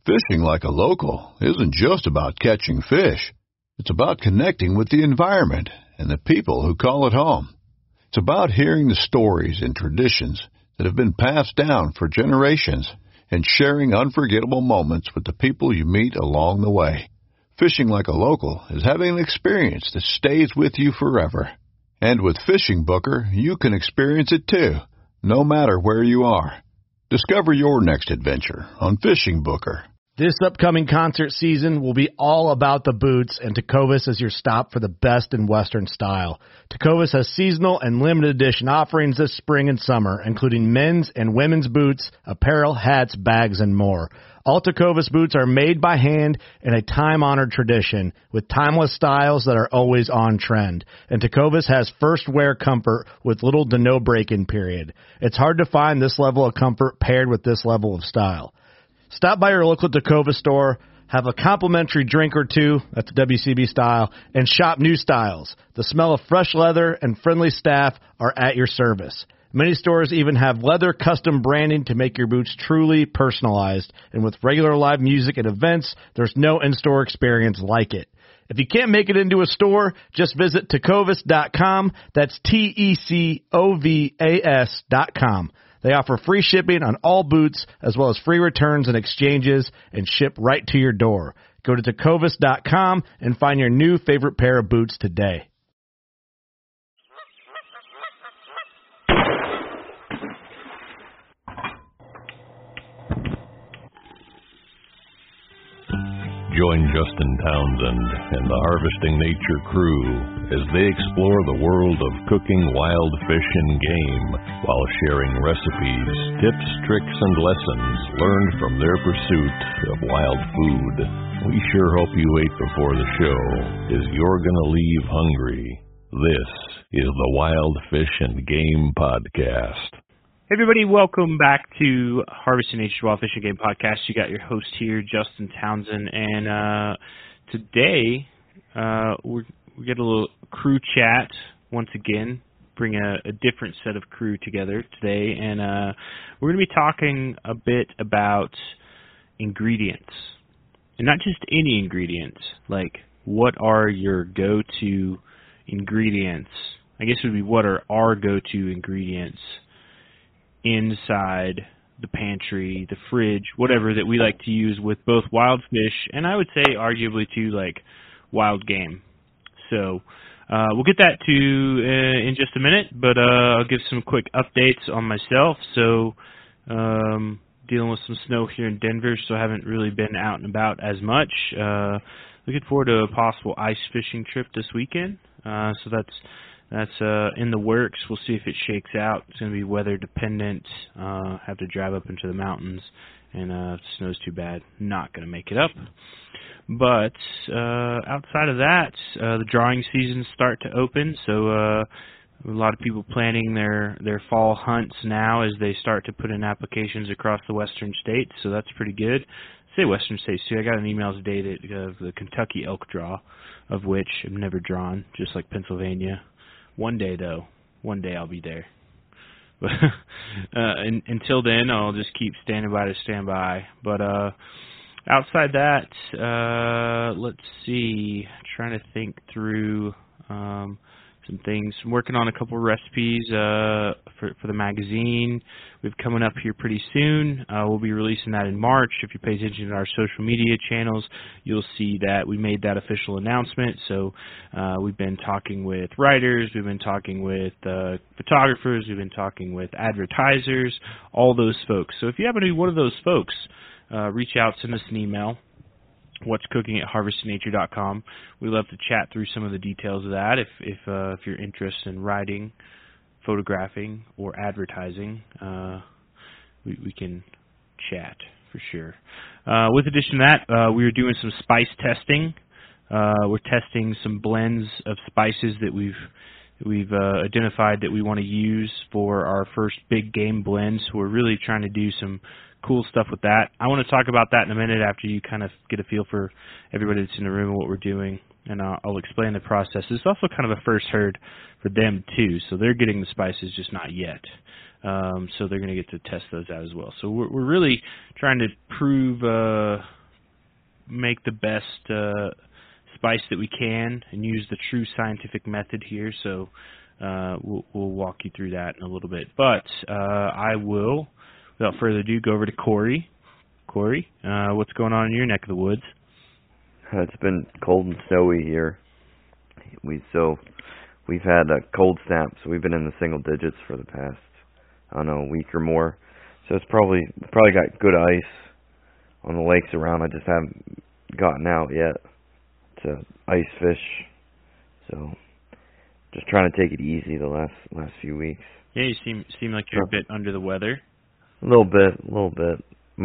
Fishing like a local isn't just about catching fish. It's about connecting with the environment and the people who call it home. It's about hearing the stories and traditions that have been passed down for generations and sharing unforgettable moments with the people you meet along the way. Fishing like a local is having an experience that stays with you forever. And with Fishing Booker, you can experience it too, no matter where you are. Discover your next adventure on Fishing Booker. This upcoming concert season will be all about the boots, and Tecovas is your stop for the best in Western style. Tecovas has seasonal and limited edition offerings this spring and summer, including men's and women's boots, apparel, hats, bags, and more. All Tecovas boots are made by hand in a time-honored tradition with timeless styles that are always on trend. And Tecovas has first wear comfort with little to no break-in period. It's hard to find this level of comfort paired with this level of style. Stop by your local Tecovas store, have a complimentary drink or two, that's WCB style, and shop new styles. The smell of fresh leather and friendly staff are at your service. Many stores even have leather custom branding to make your boots truly personalized. And with regular live music and events, there's no in-store experience like it. If you can't make it into a store, just visit tecovas.com. That's TECOVAS.com. They offer free shipping on all boots, as well as free returns and exchanges, and ship right to your door. Go to tecovas.com and find your new favorite pair of boots today. Join Justin Townsend and the Harvesting Nature crew as they explore the world of cooking wild fish and game while sharing recipes, tips, tricks, and lessons learned from their pursuit of wild food. We sure hope you ate before the show, as you're going to leave hungry. This is the Wild Fish and Game Podcast. Hey everybody, welcome back to Harvesting Nature's Wild Fish and Game Podcast. You got your host here, Justin Townsend, and today we get a little crew chat once again. Bring a different set of crew together today, and we're going to be talking a bit about ingredients, and not just any ingredients. Like, what are your go-to ingredients? I guess it would be what are our go-to ingredients inside the pantry, the fridge, whatever that we like to use with both wild fish and I would say arguably too like wild game. So we'll get that to in just a minute, but I'll give some quick updates on myself. So dealing with some snow here in Denver, so I haven't really been out and about as much. Looking forward to a possible ice fishing trip this weekend. So that's in the works. We'll see if it shakes out. It's going to be weather dependent. Have to drive up into the mountains, and if the snow's too bad, not going to make it up. But outside of that, the drawing seasons start to open, so a lot of people planning their fall hunts now as they start to put in applications across the western states, so that's pretty good. I say western states too. I got an email today of the Kentucky elk draw, of which I've never drawn, just like Pennsylvania. One day, though. One day I'll be there. But until then, I'll just keep standing by to stand by. But outside that, let's see. Trying to think through some things. I'm working on a couple of recipes for the magazine. We've coming up here pretty soon. We'll be releasing that in March. If you pay attention to our social media channels, you'll see that we made that official announcement. So we've been talking with writers, we've been talking with photographers, we've been talking with advertisers, all those folks. So if you happen to be one of those folks, reach out, send us an email. What's cooking at harvestingnature.com. We love to chat through some of the details of that. If you're interested in writing, photographing, or advertising, we can chat for sure. With addition to that, we are doing some spice testing. We're testing some blends of spices that we've identified that we want to use for our first big game blends. We're really trying to do some cool stuff with that. I want to talk about that in a minute after you kind of get a feel for everybody that's in the room and what we're doing, and I'll explain the process. It's also kind of a first heard for them too, so they're getting the spices, just not yet. So they're going to get to test those out as well. So we're really trying to prove make the best spice that we can and use the true scientific method here. So we'll walk you through that in a little bit. But I will, without further ado, go over to Corey. Corey, what's going on in your neck of the woods? It's been cold and snowy here. We've had a cold snap, so we've been in the single digits for the past, I don't know, a week or more. So it's probably got good ice on the lakes around. I just haven't gotten out yet to ice fish. So just trying to take it easy the last few weeks. Yeah, you seem like you're a bit under the weather. A little bit.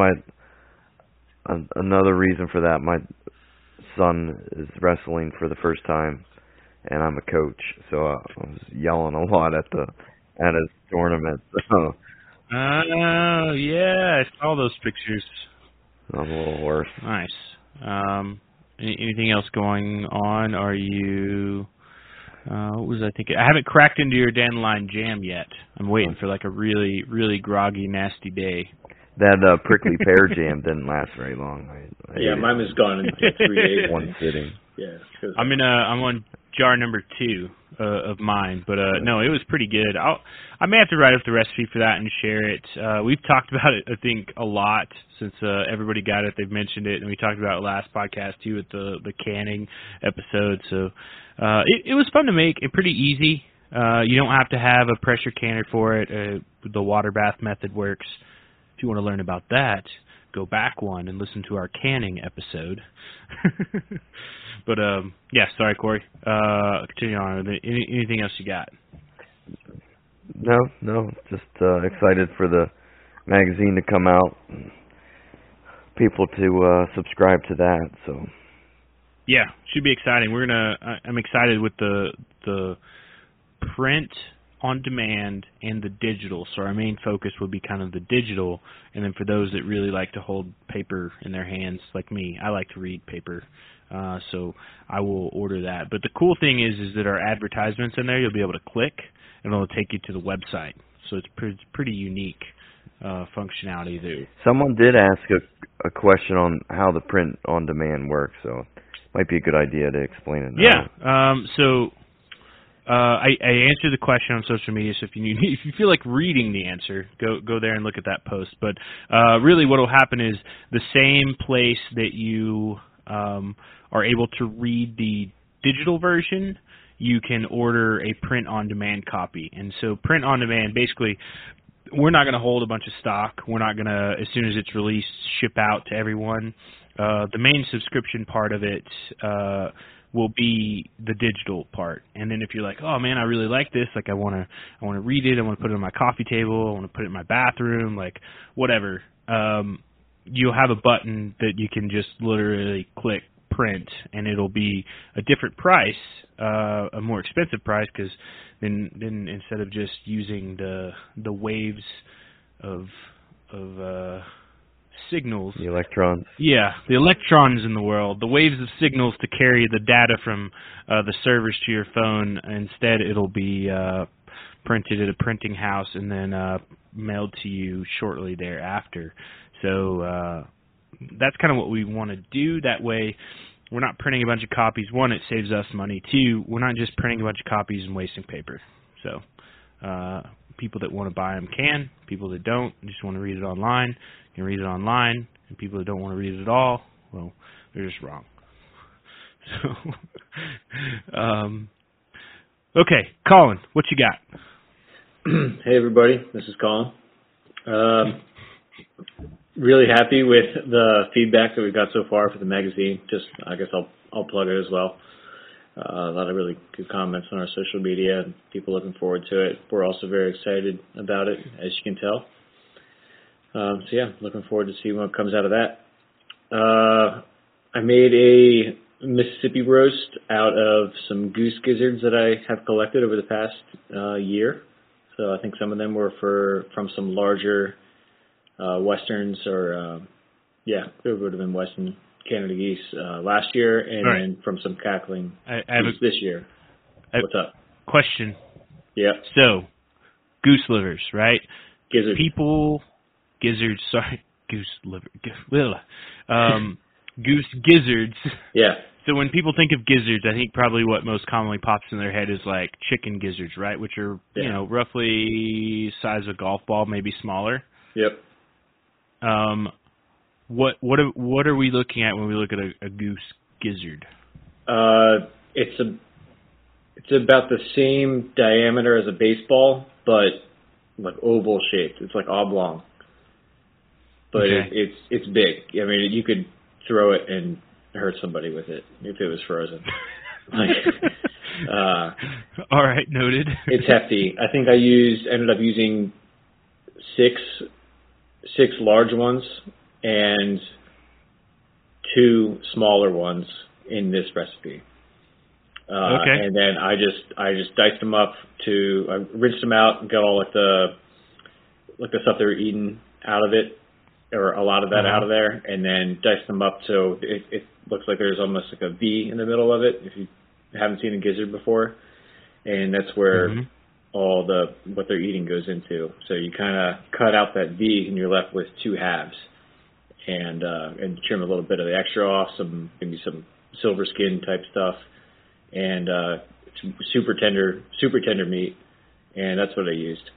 Another reason for that, my son is wrestling for the first time, and I'm a coach, so I was yelling a lot at his tournament. So. Oh, yeah, I saw those pictures. I'm a little worse. Nice. Anything else going on? Are you... what was I thinking? I haven't cracked into your dandelion jam yet. I'm waiting for like a really, really groggy, nasty day. That prickly pear jam didn't last very long. Yeah, mine was gone in 3 days. One sitting. Yeah. I'm on jar number 2 of mine, but no, it was pretty good. I may have to write up the recipe for that and share it. We've talked about it, I think, a lot since everybody got it. They've mentioned it, and we talked about it last podcast too with the canning episode. So it was fun to make and pretty easy. You don't have to have a pressure canner for it. The water bath method works. If you want to learn about that, go back one and listen to our canning episode. But, yeah, sorry, Corey. Continue on. Anything else you got? No. Just excited for the magazine to come out. And people to subscribe to that. So. Yeah, should be exciting. I'm excited with the print on demand and the digital. So our main focus will be kind of the digital, and then for those that really like to hold paper in their hands, like me, I like to read paper. So I will order that. But the cool thing is that our advertisements in there, you'll be able to click, and it'll take you to the website. So it's pretty unique functionality there. Someone did ask a question on how the print on demand works, so it might be a good idea to explain it now. Yeah. So I answered the question on social media, so if you feel like reading the answer, go there and look at that post. But really what will happen is the same place that you are able to read the digital version, you can order a print-on-demand copy. And so print-on-demand, basically, we're not going to hold a bunch of stock. We're not going to, as soon as it's released, ship out to everyone. The main subscription part of it will be the digital part. And then if you're like, oh man, I really like this, like I want to read it, I want to put it on my coffee table, I want to put it in my bathroom, like whatever, you'll have a button that you can just literally click print, and it'll be a different price, a more expensive price, because then instead of just using the waves of signals. The electrons. Yeah, the electrons in the world, the waves of signals to carry the data from the servers to your phone. Instead, it'll be printed at a printing house and then mailed to you shortly thereafter. So that's kind of what we want to do. That way, we're not printing a bunch of copies. One, it saves us money. Two, we're not just printing a bunch of copies and wasting paper. So people that want to buy them can. People that don't, just want to read it online, can read it online. And people that don't want to read it at all, well, they're just wrong. So, okay, Colin, what you got? Hey, everybody. This is Colin. Really happy with the feedback that we've got so far for the magazine. Just, I guess I'll plug it as well. A lot of really good comments on our social media, and people looking forward to it. We're also very excited about it, as you can tell. So yeah, looking forward to seeing what comes out of that. I made a Mississippi roast out of some goose gizzards that I have collected over the past year. So I think some of them were from some larger westerns, or it would have been Western Canada geese last year, and right. then from some cackling I geese this year. What's up? Question. Yeah. So, goose livers, right? Gizzards. Goose liver. goose gizzards. Yeah. So when people think of gizzards, I think probably what most commonly pops in their head is like chicken gizzards, right? Which are roughly size of a golf ball, maybe smaller. Yep. What are we looking at when we look at a goose gizzard? It's about the same diameter as a baseball, but like oval shaped. It's like oblong. But okay. it's big. I mean, you could throw it and hurt somebody with it if it was frozen. All right, noted. It's hefty. I think I ended up using six large ones and 2 smaller ones in this recipe. Okay. And then I just diced them up I rinsed them out and got all the stuff they were eating out of it, or a lot of that out of there, and then diced them up so it looks like there's almost like a V in the middle of it if you haven't seen a gizzard before, and that's where all what they're eating goes into. So you kind of cut out that V and you're left with 2 halves, and trim a little bit of the extra off, maybe some silver skin type stuff, and it's super tender meat, and that's what I used.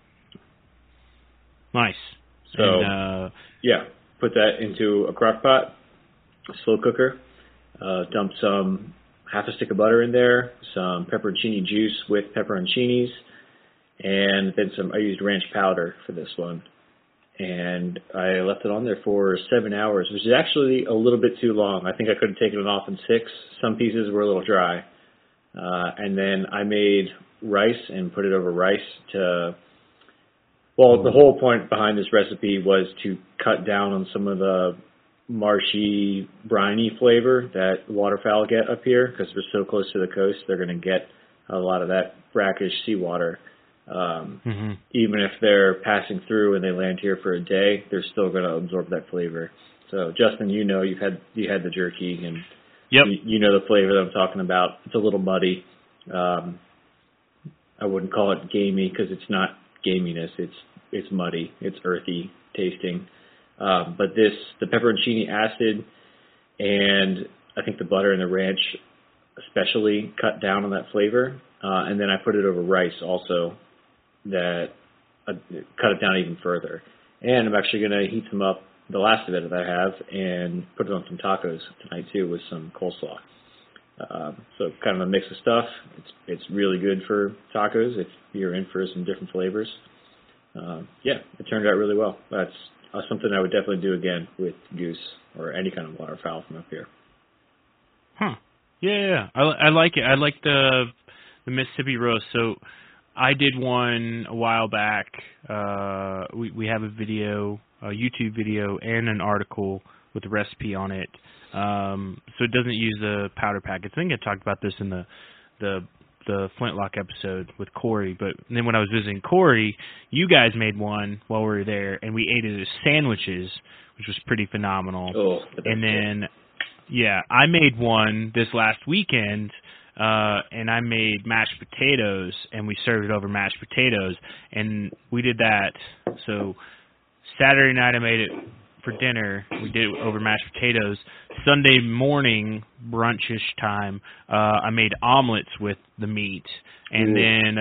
Nice. So, put that into a crock pot, slow cooker, dump half a stick of butter in there, some pepperoncini juice with pepperoncinis, and then I used ranch powder for this one. And I left it on there for 7 hours, which is actually a little bit too long. I think I could have taken it off in 6. Some pieces were a little dry. And then I made rice and put it over rice the whole point behind this recipe was to cut down on some of the marshy, briny flavor that waterfowl get up here, because we're so close to the coast. They're going to get a lot of that brackish seawater. Even if they're passing through and they land here for a day, they're still going to absorb that flavor. So, Justin, you had the jerky, and you know the flavor that I'm talking about. It's a little muddy. I wouldn't call it gamey because it's not gaminess. It's muddy. It's earthy tasting. But the pepperoncini acid and I think the butter and the ranch especially cut down on that flavor. And then I put it over rice also that cut it down even further. And I'm actually going to heat some up, the last of it that I have, and put it on some tacos tonight too with some coleslaw. So kind of a mix of stuff. It's really good for tacos if you're in for some different flavors. It turned out really well. That's something I would definitely do again with goose or any kind of waterfowl from up here. Huh. Yeah. I like it. I like the Mississippi roast. So I did one a while back. We have a video, a YouTube video, and an article with a recipe on it. So it doesn't use a powder pack. I think I talked about this in the Flintlock episode with Corey. But then when I was visiting Corey, you guys made one while we were there, and we ate it as sandwiches, which was pretty phenomenal. Oh, and then, I made one this last weekend. And I made mashed potatoes, and we served it over mashed potatoes, and we did that. So Saturday night I made it for dinner. We did it over mashed potatoes. Sunday morning, brunchish time, I made omelets with the meat, and then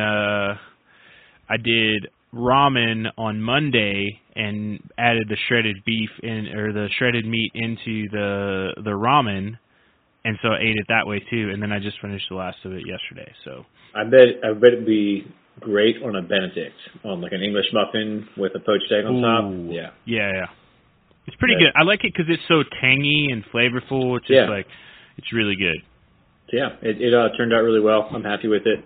I did ramen on Monday and added the shredded beef or the shredded meat into the ramen. And so I ate it that way too, and then I just finished the last of it yesterday. So I bet it'd be great on a Benedict, on like an English muffin with a poached egg on top. Yeah. It's pretty good. I like it because it's so tangy and flavorful. It's just it's really good. So it turned out really well. I'm happy with it.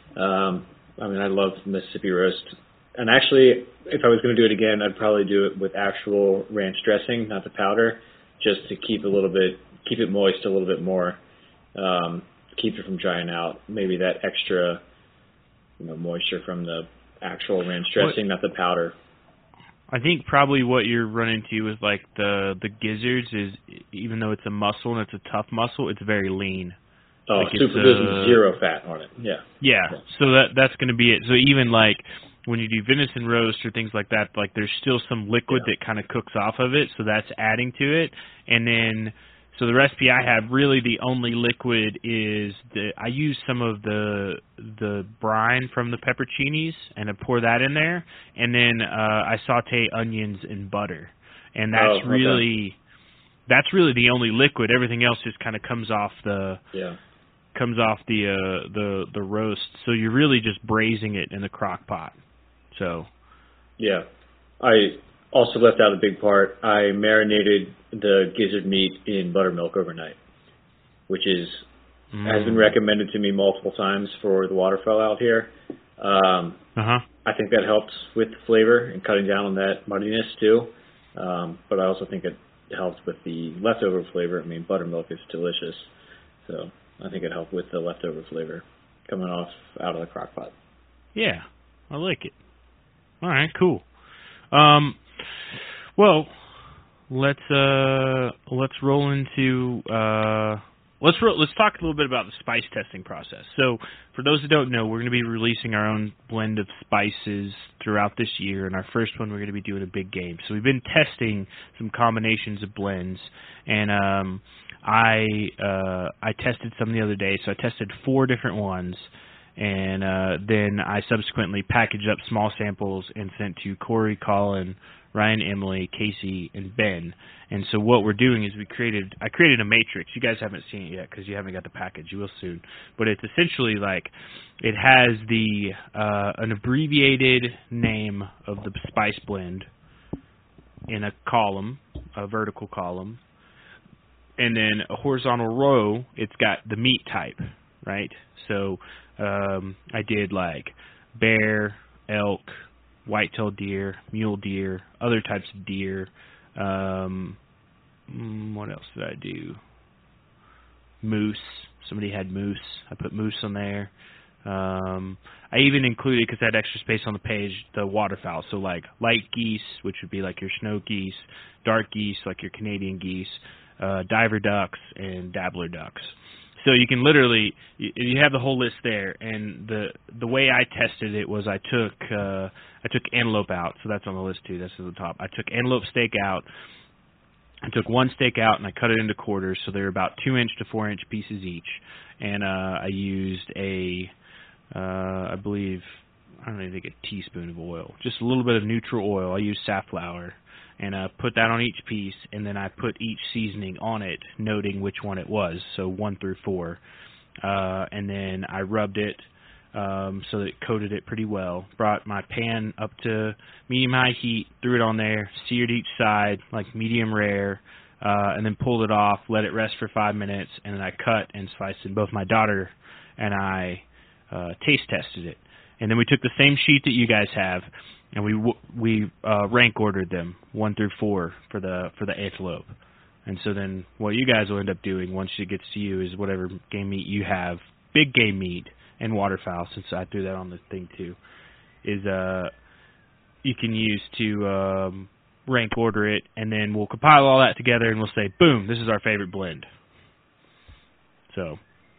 I love Mississippi roast. And actually, if I was going to do it again, I'd probably do it with actual ranch dressing, not the powder, just to keep it moist a little bit more, keep it from drying out. Maybe that extra, moisture from the actual ranch dressing, not the powder. I think probably what you're running into with like the gizzards is, even though it's a muscle and it's a tough muscle, it's very lean. Oh, like there's zero fat on it. Yeah. So that's going to be it. So even like when you do venison roast or things like that, like there's still some liquid that kind of cooks off of it, so that's adding to it. And then So the recipe I have, really the only liquid is I use some of the brine from the pepperoncinis, and I pour that in there, and then I saute onions in butter, and that's really the only liquid. Everything else just kind of comes off the roast. So you're really just braising it in the crock pot. So yeah, I also left out a big part. I marinated the gizzard meat in buttermilk overnight, which has been recommended to me multiple times for the waterfowl out here. I think that helps with the flavor and cutting down on that muddiness too. But I also think it helps with the leftover flavor. I mean, buttermilk is delicious, so I think it helped with the leftover flavor coming out of the crock pot. Yeah, I like it. All right, cool. Well, let's roll into let's talk a little bit about the spice testing process. So, for those that don't know, we're going to be releasing our own blend of spices throughout this year, and our first one we're going to be doing a big game. So we've been testing some combinations of blends, and I tested some the other day. So I tested 4 different ones. And then I subsequently packaged up small samples and sent to Corey, Colin, Ryan, Emily, Casey, and Ben. And so what we're doing is I created a matrix. You guys haven't seen it yet because you haven't got the package. You will soon. But it's essentially like it has an abbreviated name of the spice blend in a column, a vertical column. And then a horizontal row, it's got the meat type, right? So I did like bear, elk, white-tailed deer, mule deer, other types of deer. What else did I do? Moose. Somebody had moose. I put moose on there. I even included, because I had extra space on the page, the waterfowl. So like light geese, which would be like your snow geese, dark geese, like your Canadian geese, diver ducks, and dabbler ducks. So you can literally, you have the whole list there, and the way I tested it was I took antelope out, so that's on the list too, that's at the top. I took antelope steak out, I took one steak out and I cut it into quarters, so they're about 2-inch to 4-inch pieces each, and I used I believe, I don't even think a teaspoon of oil, just a little bit of neutral oil. I used safflower. And put that on each piece, and then I put each seasoning on it, noting which one it was, so 1 through 4. And then I rubbed it so that it coated it pretty well. Brought my pan up to medium-high heat, threw it on there, seared each side, like medium rare, and then pulled it off, let it rest for 5 minutes, and then I cut and sliced it. Both my daughter and I taste tested it. And then we took the same sheet that you guys have, and we rank ordered them 1 through 4 for the antelope. And so then what you guys will end up doing once it gets to you is whatever game meat you have, big game meat and waterfowl, since I threw that on the thing too, is you can use to rank order it, and then we'll compile all that together and we'll say, boom, this is our favorite blend. So,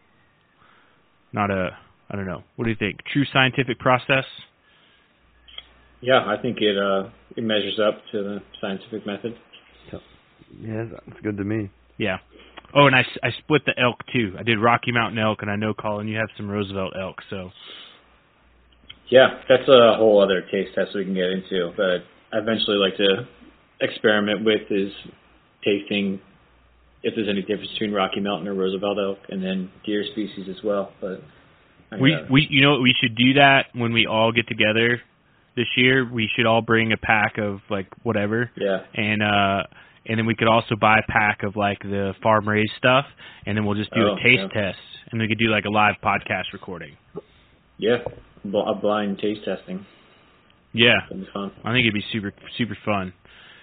I don't know. What do you think? True scientific process? Yeah, I think it measures up to the scientific method. Yeah, that's good to me. Yeah. Oh, and I split the elk too. I did Rocky Mountain elk, and I know, Colin, you have some Roosevelt elk, so. Yeah, that's a whole other taste test we can get into, but I eventually like to experiment with is tasting if there's any difference between Rocky Mountain or Roosevelt elk, and then deer species as well. But we you know what, we should do that when we all get together this year. We should all bring a pack of like whatever. Yeah. And then we could also buy a pack of like the farm raised stuff, and then we'll just do a taste test, and we could do like a live podcast recording. Yeah, a blind taste testing. Yeah, that'd be fun. I think it'd be super super fun.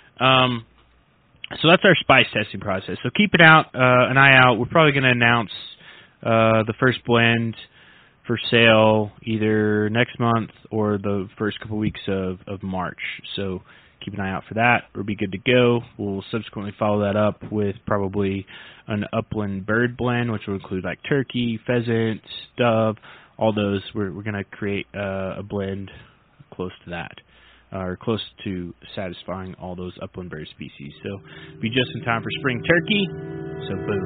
So that's our spice testing process. So keep an eye out. We're probably going to announce the first blend for sale either next month or the first couple weeks of March. So keep an eye out for that. We'll be good to go. We'll subsequently follow that up with probably an upland bird blend, which will include like turkey, pheasant, dove, all those. We're going to create a blend close to that, or close to satisfying all those upland bird species. So be just in time for spring turkey. So boo.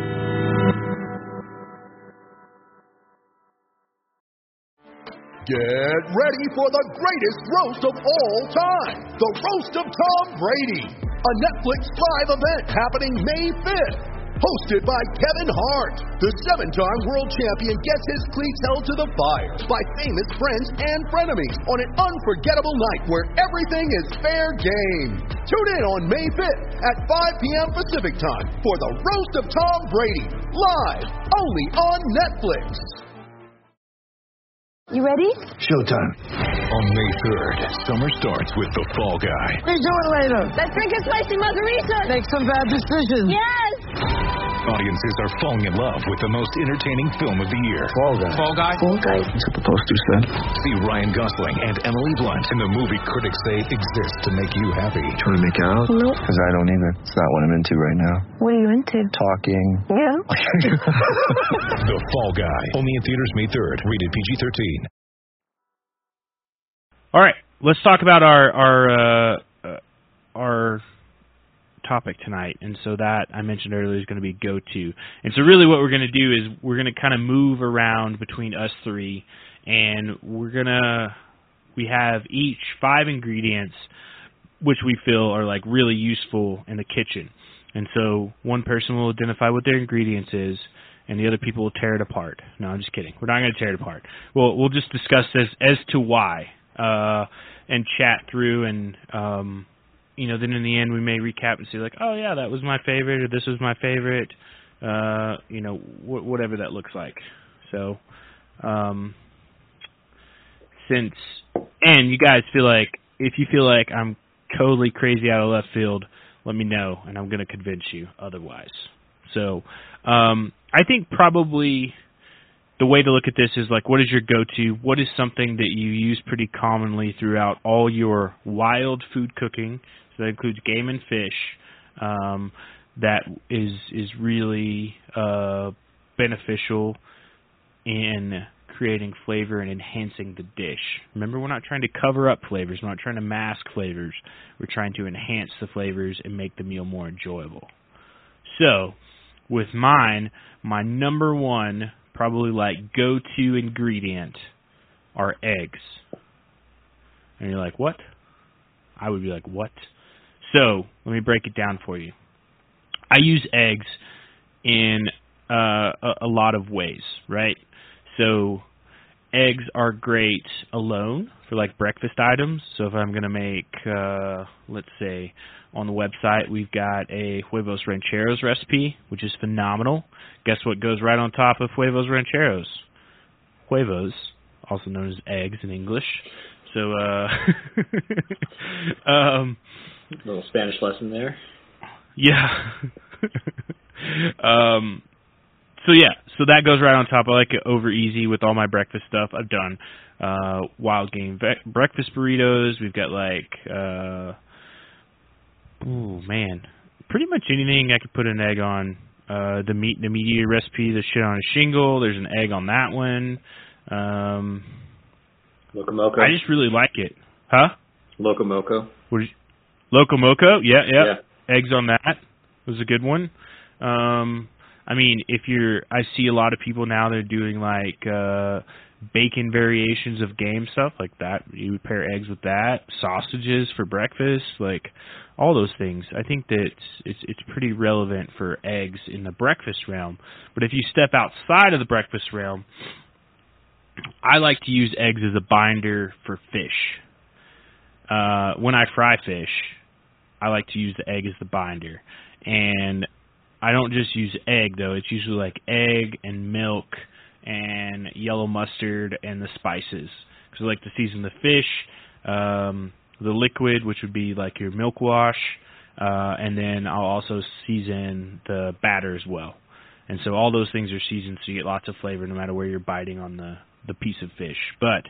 Get ready for the greatest roast of all time, the Roast of Tom Brady, a Netflix live event happening May 5th. Hosted by Kevin Hart, the 7-time world champion gets his cleats held to the fire by famous friends and frenemies on an unforgettable night where everything is fair game. Tune in on May 5th at 5 p.m. Pacific time for the Roast of Tom Brady, live only on Netflix. You ready? Showtime. On May 3rd, summer starts with The Fall Guy. What are you doing later? Let's drink a spicy margarita. Make some bad decisions. Yes! Audiences are falling in love with the most entertaining film of the year. Fall Guy. Fall Guy? Fall Guy. That's what the poster said. See Ryan Gosling and Emily Blunt in the movie critics say exists to make you happy. Trying to make it out? Nope. Because I don't either. It's not what I'm into right now. What are you into? Talking. Yeah. The Fall Guy. Only in theaters May 3rd. Rated PG-13. All right, let's talk about our topic tonight. And so that I mentioned earlier is going to be go-to. And so really what we're going to do is we're going to kind of move around between us three, and we have each 5 ingredients which we feel are like really useful in the kitchen. And so one person will identify what their ingredients is, and the other people will tear it apart. No, I'm just kidding. We're not going to tear it apart. We'll just discuss this as to why. And chat through, and then in the end we may recap and say like, oh yeah, that was my favorite, or this was my favorite, whatever that looks like. So, and you guys feel like, if you feel like I'm totally crazy out of left field, let me know, and I'm going to convince you otherwise. So, I think probably the way to look at this is like, what is your go-to? What is something that you use pretty commonly throughout all your wild food cooking? So that includes game and fish. That is really beneficial in creating flavor and enhancing the dish. Remember, we're not trying to cover up flavors. We're not trying to mask flavors. We're trying to enhance the flavors and make the meal more enjoyable. So, with mine, my number one, probably like go-to ingredient are eggs. And you're like, what? I would be like, what? So, let me break it down for you. I use eggs in a lot of ways, right? So, eggs are great alone for like breakfast items. So if I'm going to make, let's say, on the website, we've got a Huevos Rancheros recipe, which is phenomenal. Guess what goes right on top of Huevos Rancheros? Huevos, also known as eggs in English. So, little Spanish lesson there. Yeah. So that goes right on top. I like it over easy with all my breakfast stuff. I've done wild game breakfast burritos. We've got like, pretty much anything I could put an egg on. The meat eater recipe, the shit on a shingle. There's an egg on that one. Locomoco. I just really like it. Huh? Locomoco. Locomoco? Yeah. Eggs on that was a good one. I mean, I see a lot of people now, they're doing like bacon variations of game stuff like that. You would pair eggs with that. Sausages for breakfast, like all those things. I think that it's pretty relevant for eggs in the breakfast realm. But if you step outside of the breakfast realm, I like to use eggs as a binder for fish. When I fry fish, I like to use the egg as the binder. And I don't just use egg, though. It's usually like egg and milk and yellow mustard and the spices. Because I like to season the fish, the liquid, which would be like your milk wash, and then I'll also season the batter as well. And so all those things are seasoned so you get lots of flavor no matter where you're biting on the piece of fish. But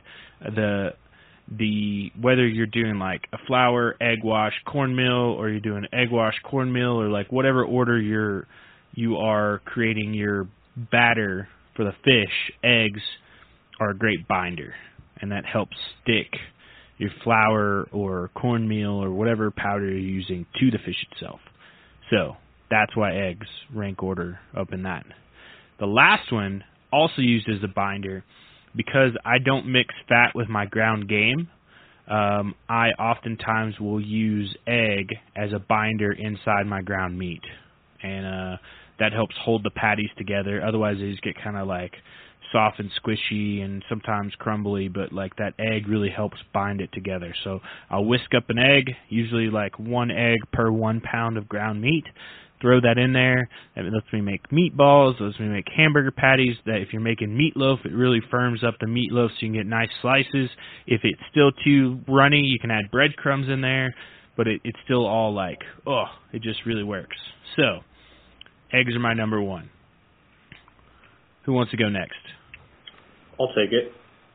the whether you're doing like a flour, egg wash, cornmeal, or you're doing egg wash, cornmeal, or like whatever order you are creating your batter for the fish, eggs are a great binder, and that helps stick your flour or cornmeal or whatever powder you're using to the fish itself. So that's why eggs rank order up in that. The last one, also used as a binder, because I don't mix fat with my ground game, I oftentimes will use egg as a binder inside my ground meat. And that helps hold the patties together. Otherwise, they just get kind of like soft and squishy and sometimes crumbly, but like that egg really helps bind it together. So I'll whisk up an egg, usually like 1 egg per 1 pound of ground meat. Throw that in there. That lets me make meatballs, lets me make hamburger patties. That if you're making meatloaf, it really firms up the meatloaf so you can get nice slices. If it's still too runny, you can add breadcrumbs in there, but it's still all like, it just really works. So, eggs are my number one. Who wants to go next? I'll take it.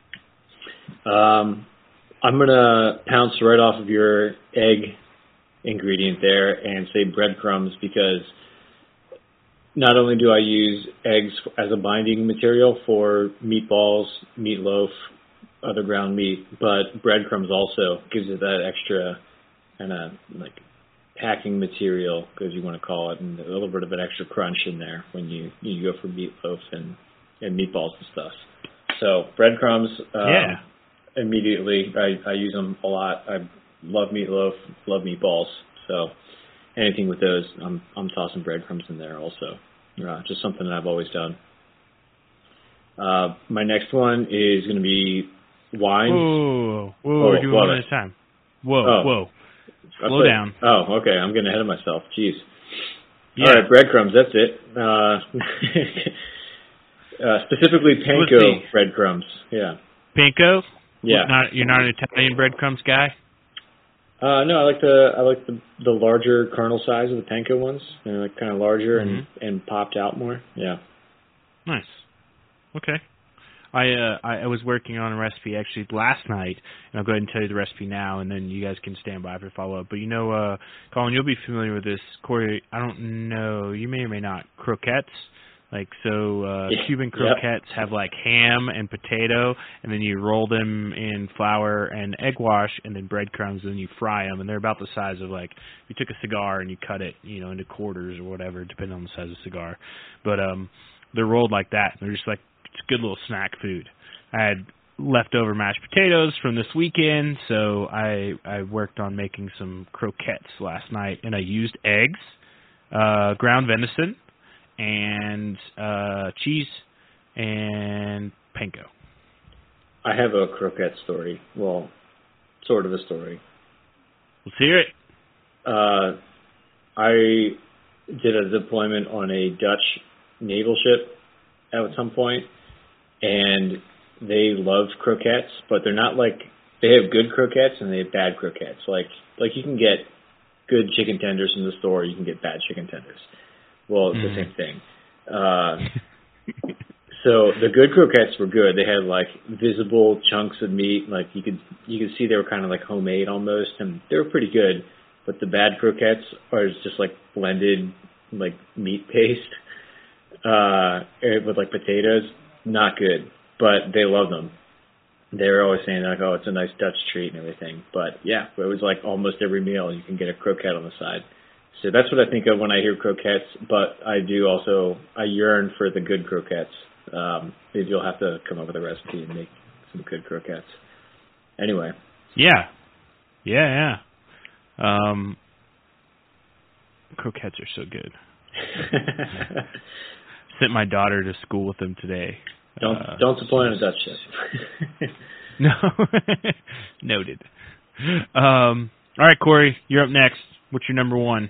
I'm going to pounce right off of your egg ingredient there and say breadcrumbs, because not only do I use eggs as a binding material for meatballs, meatloaf, other ground meat, but breadcrumbs also gives it that extra kind of like packing material, because you want to call it, and a little bit of an extra crunch in there when you go for meatloaf and meatballs and stuff. So breadcrumbs, immediately, I use them a lot. I love meatloaf, love meatballs. So anything with those, I'm tossing breadcrumbs in there also. Just something that I've always done. My next one is going to be wines. Whoa, we're doing one at a time. Whoa. Slow down. Oh, okay. I'm getting ahead of myself. Jeez. Yeah. All right, breadcrumbs. That's it. Specifically panko breadcrumbs. Yeah. Panko? Yeah. You're not an Italian breadcrumbs guy? No, I like the larger kernel size of the panko ones. They're like kind of larger and popped out more. Yeah. Nice. Okay. I was working on a recipe actually last night, and I'll go ahead and tell you the recipe now, and then you guys can stand by for follow-up. But Colin, you'll be familiar with this. Corey, I don't know, you may or may not, croquettes. Cuban croquettes have like ham and potato, and then you roll them in flour and egg wash, and then breadcrumbs, and then you fry them, and they're about the size of like, you took a cigar and you cut it, into quarters or whatever, depending on the size of the cigar. But they're rolled like that. They're just like, it's good little snack food. I had leftover mashed potatoes from this weekend, so I worked on making some croquettes last night, and I used eggs, ground venison, and cheese, and panko. I have a croquette story. Well, sort of a story. Let's hear it. I did a deployment on a Dutch naval ship at some point, and they love croquettes, but they're not like, they have good croquettes and they have bad croquettes. Like you can get good chicken tenders from the store, you can get bad chicken tenders. Well, it's the same thing. So the good croquettes were good. They had like visible chunks of meat, like you could see they were kind of like homemade almost, and they were pretty good. But the bad croquettes are just like blended like meat paste with like potatoes. Not good, but they love them. They were always saying like, "Oh, it's a nice Dutch treat and everything." But yeah, it was like almost every meal you can get a croquette on the side. So that's what I think of when I hear croquettes, but I yearn for the good croquettes. Maybe you'll have to come up with a recipe and make some good croquettes. Anyway. Yeah. Croquettes are so good. Sent my daughter to school with them today. Don't disappoint on a Dutch ship. No. Noted. All right, Corey, you're up next. What's your number one?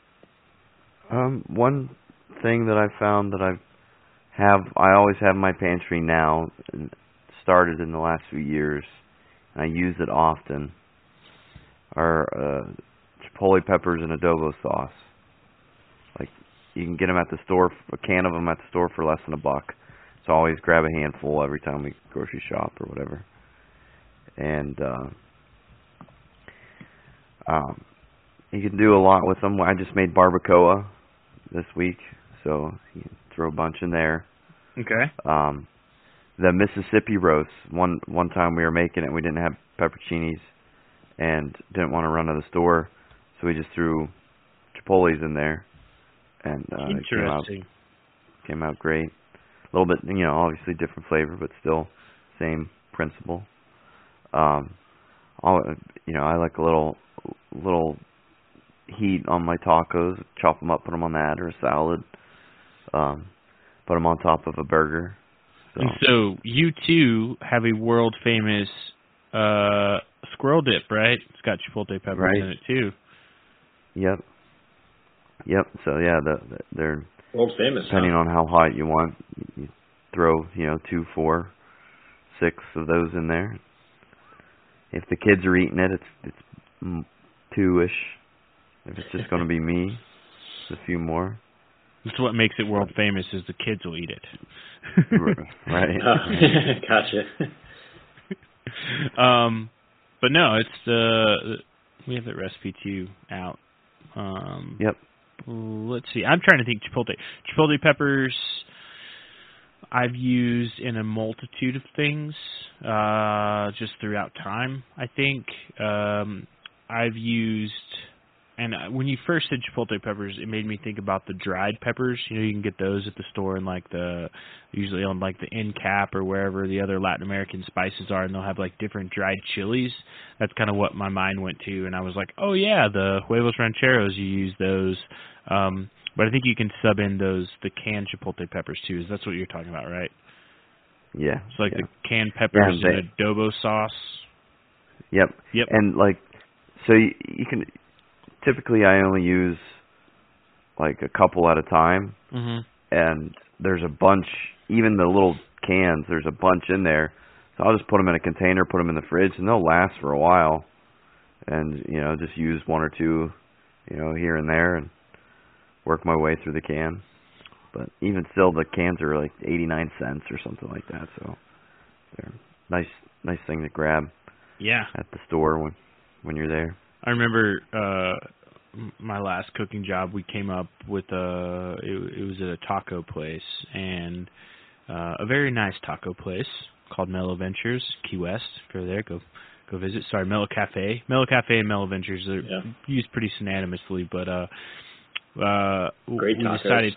One thing that I found that I always have in my pantry now, and started in the last few years, and I use it often, are chipotle peppers and adobo sauce. Like, you can get them at the store, a can of them at the store for less than $1. So I always grab a handful every time we grocery shop or whatever. And you can do a lot with them. I just made barbacoa this week, so you can throw a bunch in there. Okay. The Mississippi roast, one time we were making it, we didn't have pepperoncinis and didn't want to run to the store, so we just threw chipotles in there and Interesting. came out great. A little bit, obviously different flavor, but still same principle. I like a little heat on my tacos. Chop them up, put them on that, or a salad. Put them on top of a burger. And so you too have a world famous squirrel dip, right? It's got chipotle peppers in it too. Yep. So yeah, they're world famous. Depending on how hot you want, you throw 2, 4, 6 of those in there. If the kids are eating it, it's 2-ish. If it's just going to be me, it's a few more. That's what makes it world famous is the kids will eat it. Right. Gotcha. But no, it's we have that recipe too out. Yep. Let's see. I'm trying to think. Chipotle peppers I've used in a multitude of things just throughout time, I think. I've used, and when you first said chipotle peppers, it made me think about the dried peppers. You can get those at the store and usually on like the end cap or wherever the other Latin American spices are, and they'll have like different dried chilies. That's kind of what my mind went to, and I was like, oh yeah, the huevos rancheros, you use those. But I think you can sub in the canned chipotle peppers too. That's what you're talking about, right? Yeah. So the canned peppers in adobo sauce. Yep. And so you can. Typically, I only use like a couple at a time, and there's a bunch. Even the little cans, there's a bunch in there. So I'll just put them in a container, put them in the fridge, and they'll last for a while. And just use 1 or 2, here and there, and work my way through the can. But even still, the cans are like 89 cents or something like that. So they're nice thing to grab. Yeah. At the store when you're there. I remember my last cooking job. We came up with it was at a taco place, and a very nice taco place called Mellow Ventures, Key West. If you're there, go visit. Sorry, Mellow Cafe and Mellow Ventures are used pretty synonymously, but great tacos.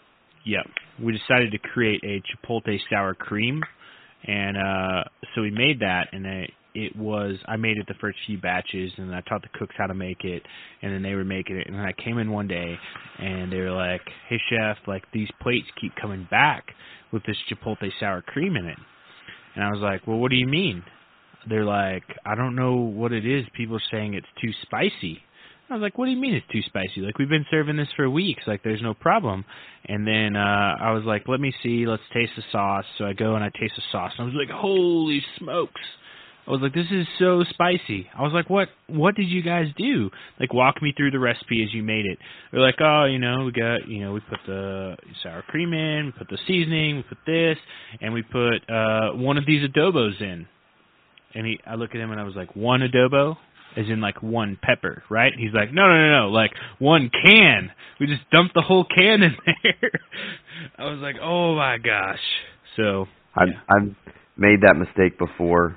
We decided to create a chipotle sour cream, and so we made that, and I made it the first few batches, and I taught the cooks how to make it, and then they were making it, and then I came in one day, and they were like, hey chef, these plates keep coming back with this chipotle sour cream in it. And I was like, well, what do you mean? They're like, I don't know what it is. People are saying it's too spicy. I was like, what do you mean it's too spicy? We've been serving this for weeks. There's no problem. And then I was like, let me see. Let's taste the sauce. So I go and I taste the sauce. And I was like, holy smokes. I was like, this is so spicy. I was like, what did you guys do? Walk me through the recipe as you made it. They're like, oh, we got, we put the sour cream in, we put the seasoning, we put this, and we put one of these adobos in. And I look at him and I was like, one adobo? As in one pepper, right? He's like, no, one can. We just dumped the whole can in there. I was like, oh my gosh. So I've made that mistake before.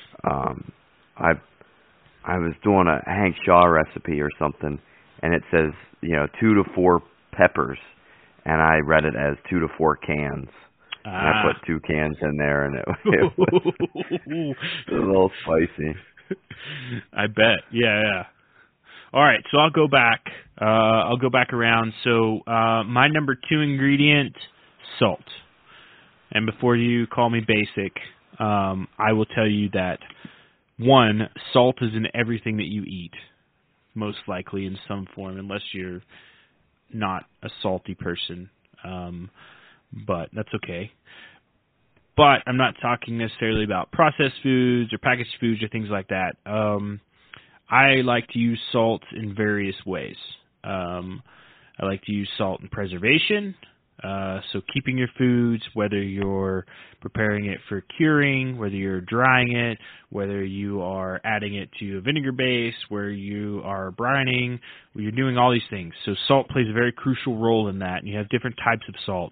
I was doing a Hank Shaw recipe or something, and it says 2 to 4 peppers, and I read it as 2 to 4 cans. And I put 2 cans in there, and it was a little spicy. I bet. Yeah. All right, so I'll go back. I'll go back around. So my number 2 ingredient, salt. And before you call me basic, I will tell you that, 1, salt is in everything that you eat, most likely in some form, unless you're not a salty person. But that's okay. But I'm not talking necessarily about processed foods or packaged foods or things like that. I like to use salt in various ways. I like to use salt in preservation. So keeping your foods, whether you're preparing it for curing, whether you're drying it, whether you are adding it to a vinegar base, where you are brining, where you're doing all these things. So salt plays a very crucial role in that, and you have different types of salt.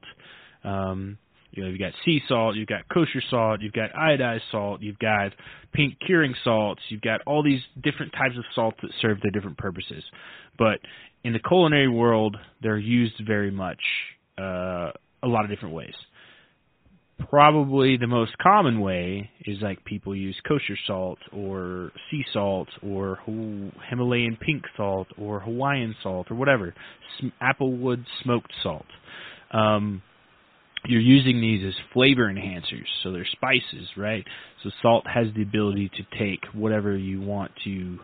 You've got sea salt, you've got kosher salt, you've got iodized salt, you've got pink curing salts, you've got all these different types of salt that serve their different purposes. But in the culinary world, they're used very much a lot of different ways. Probably the most common way is like people use kosher salt or sea salt or Himalayan pink salt or Hawaiian salt or whatever, applewood smoked salt. You're using these as flavor enhancers, so they're spices, right? So salt has the ability to take whatever you want to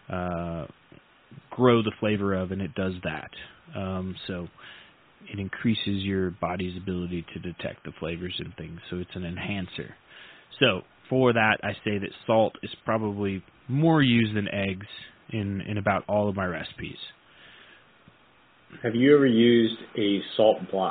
grow the flavor of, and it does that. So it increases your body's ability to detect the flavors and things, so it's an enhancer. So for that, I say that salt is probably more used than eggs in about all of my recipes. Have you ever used a salt block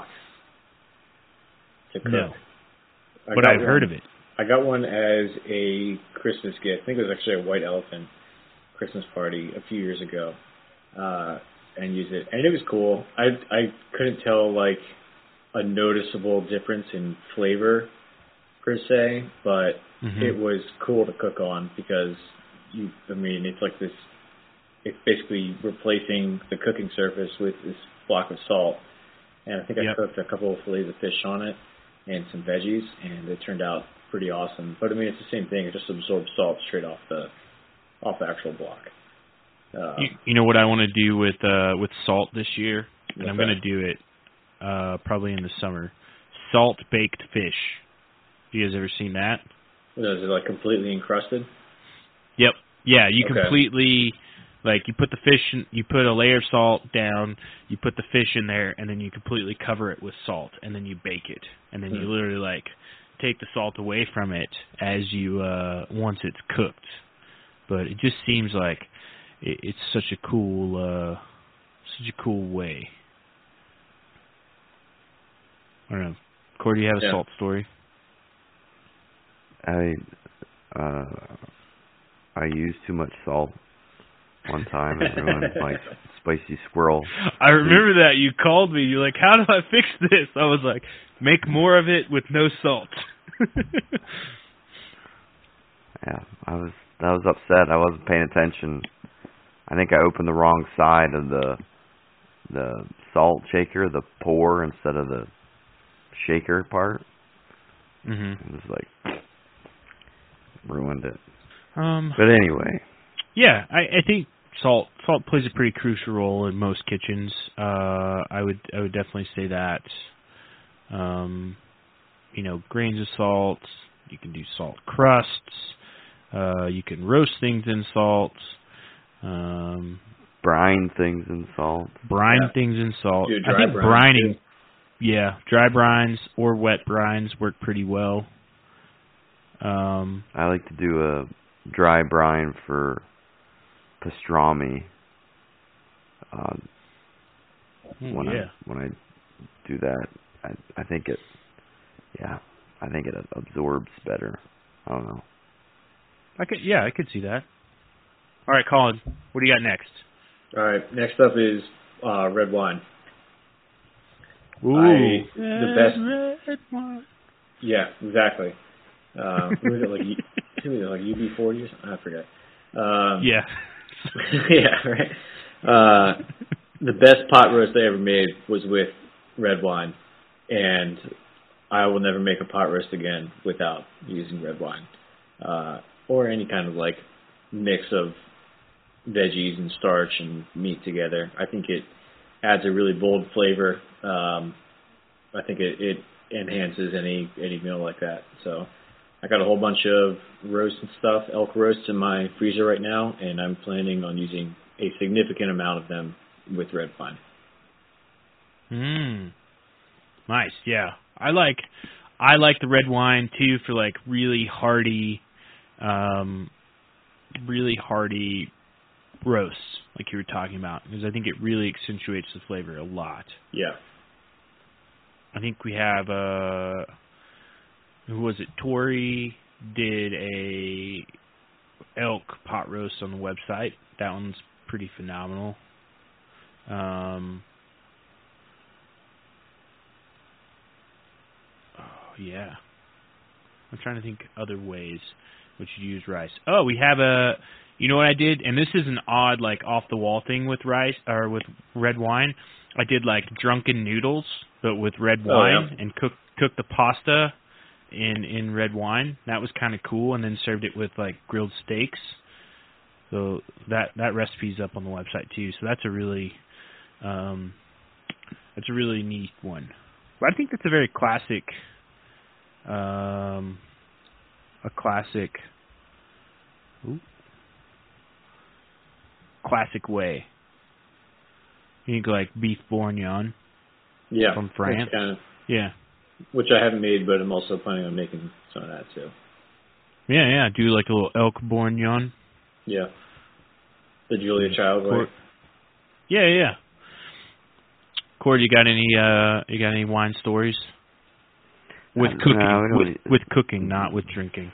to cook? No, but I've heard of it. I got one as a Christmas gift. I think it was actually a White Elephant Christmas party a few years ago. And use it, and it was cool. I couldn't tell like a noticeable difference in flavor per se, but it was cool to cook on because it's like this. It's basically replacing the cooking surface with this block of salt, and I think I cooked a couple of fillets of fish on it and some veggies, and it turned out pretty awesome. But it's the same thing; it just absorbs salt straight off the actual block. You know what I want to do with salt this year, and I'm going to do it probably in the summer. Salt baked fish. You guys ever seen that? Is it like completely encrusted? Yep. Yeah, you completely you put the fish in, you put a layer of salt down, you put the fish in there, and then you completely cover it with salt, and then you bake it, and then you literally take the salt away from it as you once it's cooked. But it just seems like it's such a cool way. I don't know. Corey, do you have a salt story? I used too much salt one time and ruined my spicy squirrel. I remember that. You called me. You're like, how do I fix this? I was like, make more of it with no salt. Yeah, I was upset. I wasn't paying attention. I think I opened the wrong side of the salt shaker, the pour instead of the shaker part. It was ruined it. But anyway. Yeah, I think salt plays a pretty crucial role in most kitchens. I would definitely say that. Grains of salt. You can do salt crusts. You can roast things in salt. Brine things in salt. Things in salt. I think brining, dry brines or wet brines work pretty well. I like to do a dry brine for pastrami. When I do that, I think it absorbs better. I don't know. I could see that. All right, Colin, what do you got next? All right, next up is red wine. Ooh, the best red wine. Yeah, exactly. Was it like UB40 or something? I forget. Yeah. Yeah, right. The best pot roast I ever made was with red wine, and I will never make a pot roast again without using red wine, or any kind of mix of veggies and starch and meat together. I think it adds a really bold flavor. I think it enhances any meal like that. So I got a whole bunch of roasts and stuff, elk roasts in my freezer right now, and I'm planning on using a significant amount of them with red wine. Nice, yeah. I like the red wine too for really hearty roasts, like you were talking about, because I think it really accentuates the flavor a lot. Yeah. I think we have who was it? Tori did a elk pot roast on the website. That one's pretty phenomenal. Yeah. I'm trying to think other ways. which you use rice. Oh, we have a. You know what I did? And this is an odd, like, off-the-wall thing with rice, or with red wine. I did, like, drunken noodles, but with red wine, and cooked the pasta in red wine. That was kind of cool, and then served it with, like, grilled steaks. So that recipe's up on the website, too. So that's a really neat one. But I think that's a very classic, classic way. You think like beef bourguignon from France? Yeah. Which I haven't made, but I'm also planning on making some of that too. Yeah. Do like a little elk bourguignon. Yeah. The Julia Child way. Yeah. Cord, you got any wine stories? With cooking, no, with cooking, not with drinking.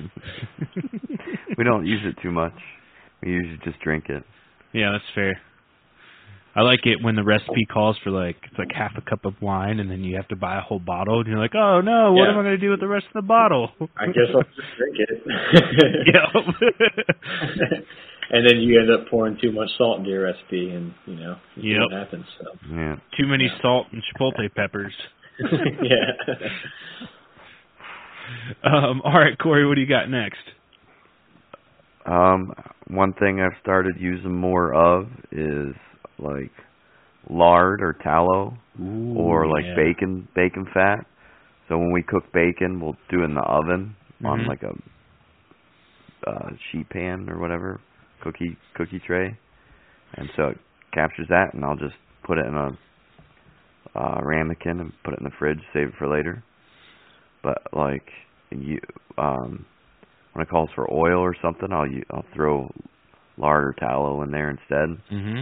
We don't use it too much. We usually just drink it. Yeah, that's fair. I like it when the recipe calls for it's like half a cup of wine, and then you have to buy a whole bottle, and you're like, oh no, what am I going to do with the rest of the bottle? I guess I'll just drink it. Yeah. And then you end up pouring too much salt into your recipe, and what happens. So. Yeah. Too many salt and chipotle peppers. Yeah. All right, Corey, what do you got next? One thing I've started using more of is like lard or tallow. Ooh, or like bacon fat. So when we cook bacon, we'll do it in the oven on like a sheet pan or whatever, cookie tray, and so it captures that, and I'll just put it in a ramekin and put it in the fridge, save it for later. But like when it calls for oil or something, I'll throw lard or tallow in there instead.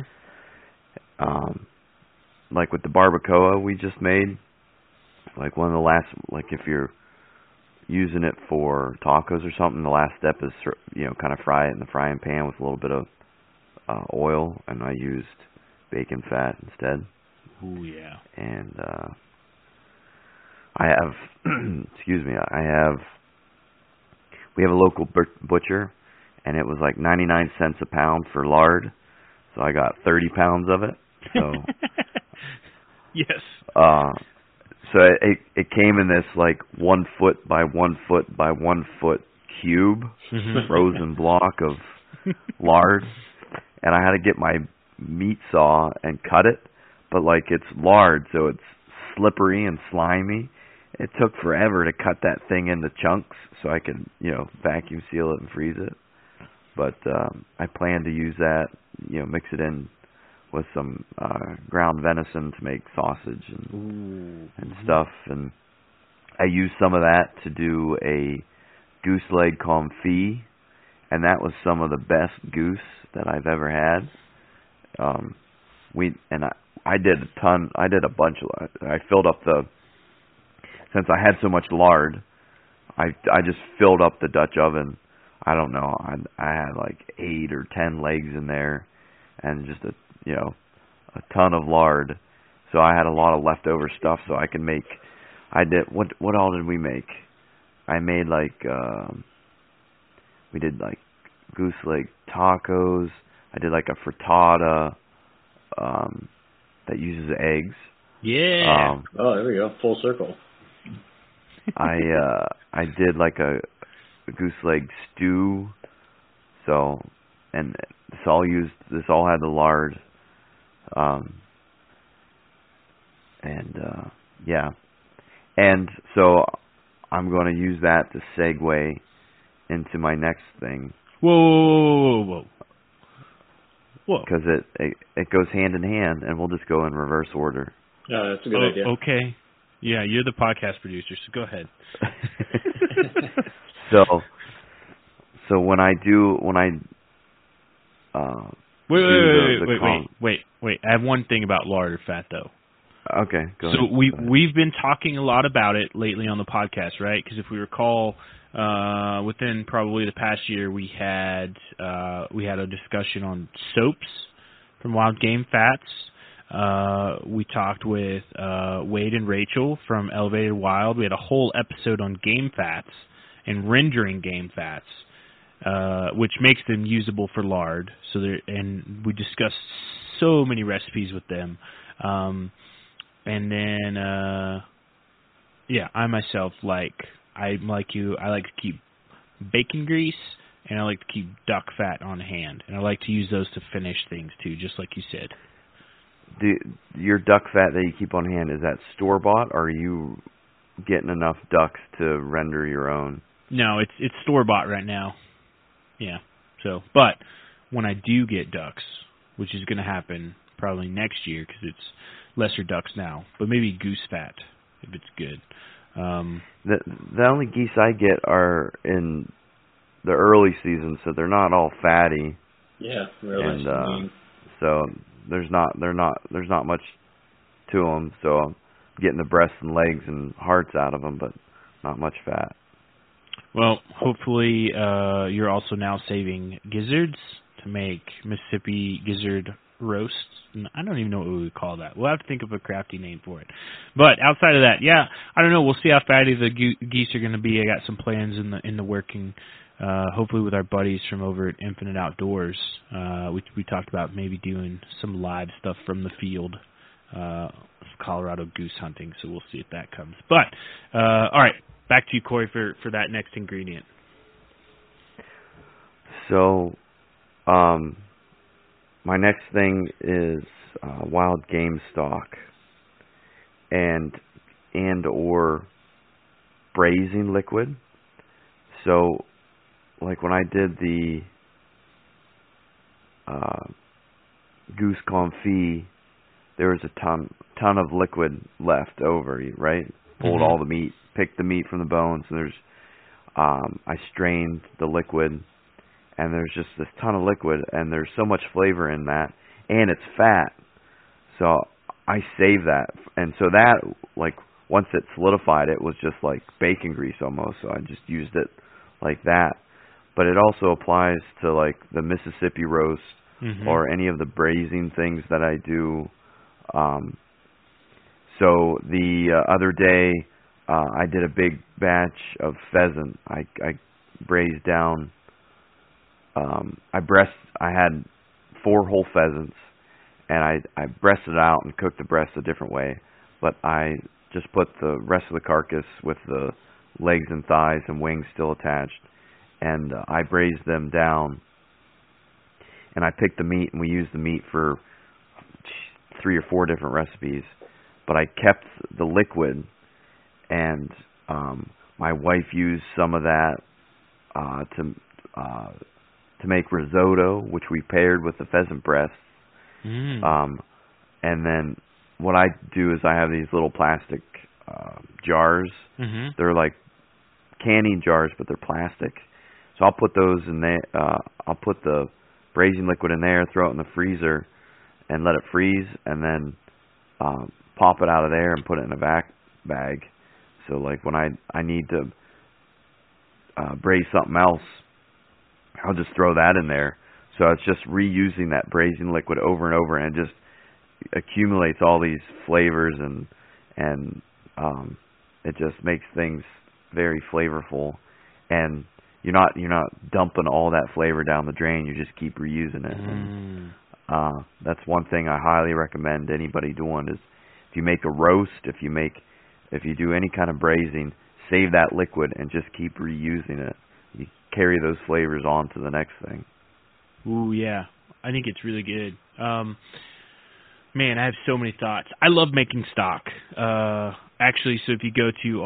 Like with the barbacoa we just made, like one of the last, like if you're using it for tacos or something, the last step is kind of fry it in the frying pan with a little bit of oil, and I used bacon fat instead. Ooh, yeah. And I have, we have a local butcher, and it was like 99 cents a pound for lard, so I got 30 pounds of it. So yes. So it came in this like 1 foot by 1 foot by 1 foot cube, frozen block of lard, and I had to get my meat saw and cut it. But like it's lard, so it's slippery and slimy. It took forever to cut that thing into chunks so I could, vacuum seal it and freeze it. But I plan to use that, mix it in with some ground venison to make sausage and stuff. And I used some of that to do a goose leg confit, and that was some of the best goose that I've ever had. I did a ton. I did a bunch of. I filled up since I had so much lard, I just filled up the Dutch oven. I don't know. I had like 8 or 10 legs in there, and just a ton of lard. So I had a lot of leftover stuff. So I can make. I did. What all did we make? I made we did like goose leg tacos. I did like a frittata. That uses eggs. Yeah. Oh, there we go. Full circle. I did like a goose leg stew. So, and this all had the lard. Yeah. And so I'm going to use that to segue into my next thing. Whoa. Because it goes hand in hand, and we'll just go in reverse order. Yeah, that's a good idea. Okay. Yeah, you're the podcast producer, so go ahead. So when I Wait. I have one thing about lard or fat, though. Okay, go ahead. So we've been talking a lot about it lately on the podcast, right? Because if we recall, within probably the past year, we had a discussion on soaps from Wild Game Fats. We talked with Wade and Rachel from Elevated Wild. We had a whole episode on game fats and rendering game fats. which makes them usable for lard. And we discussed so many recipes with them. And then, I myself I'm like you. I like to keep bacon grease, and I like to keep duck fat on hand, and I like to use those to finish things too, just like you said. Your duck fat that you keep on hand, is that store bought, or are you getting enough ducks to render your own? No, it's store bought right now. Yeah. So, but when I do get ducks, which is going to happen probably next year because it's lesser ducks now, but maybe goose fat if it's good. The only geese I get are in the early season, so they're not all fatty. Yeah, really. And so there's not much to them. So I'm getting the breasts and legs and hearts out of them, but not much fat. Well, hopefully you're also now saving gizzards to make Mississippi gizzard roasts. I don't even know what we would call that. We'll have to think of a crafty name for it. But outside of that, I don't know. We'll see how fatty the geese are going to be. I got some plans in the working. Hopefully with our buddies from over at Infinite Outdoors. We talked about maybe doing some live stuff from the field, Colorado goose hunting. So we'll see if that comes. But all right, back to you, Corey, for that next ingredient. So, my next thing is wild game stock and or braising liquid. So, like when I did the goose confit, there was a ton of liquid left over, right? Pulled all the meat, picked the meat from the bones. And there's I strained the liquid, and there's just this ton of liquid, and there's so much flavor in that, and it's fat. So I saved that, and so that, like, once it solidified, it was just like bacon grease almost. So I just used it like that. But it also applies to like the Mississippi roast or any of the braising things that I do. So the other day, I did a big batch of pheasant. I braised down. I had 4 whole pheasants, and I breasted out and cooked the breast a different way. But I just put the rest of the carcass with the legs and thighs and wings still attached, and I braised them down. And I picked the meat, and we used the meat for 3 or 4 different recipes. But I kept the liquid, and my wife used some of that to make risotto, which we paired with the pheasant breasts. And then what I do is I have these little plastic jars. They're like canning jars, but they're plastic. So I'll put those in there. I'll put the braising liquid in there, throw it in the freezer, and let it freeze, and then pop it out of there and put it in a vac bag. So like when I need to braise something else, I'll just throw that in there. So it's just reusing that braising liquid over and over, and it just accumulates all these flavors, and it just makes things very flavorful. And you're not dumping all that flavor down the drain. You just keep reusing it. And, that's one thing I highly recommend anybody doing is if you make a roast, if you do any kind of braising, save that liquid and just keep reusing it. You carry those flavors on to the next thing. Ooh, yeah. I think it's really good. Man, I have so many thoughts. I love making stock. Actually, so if you go to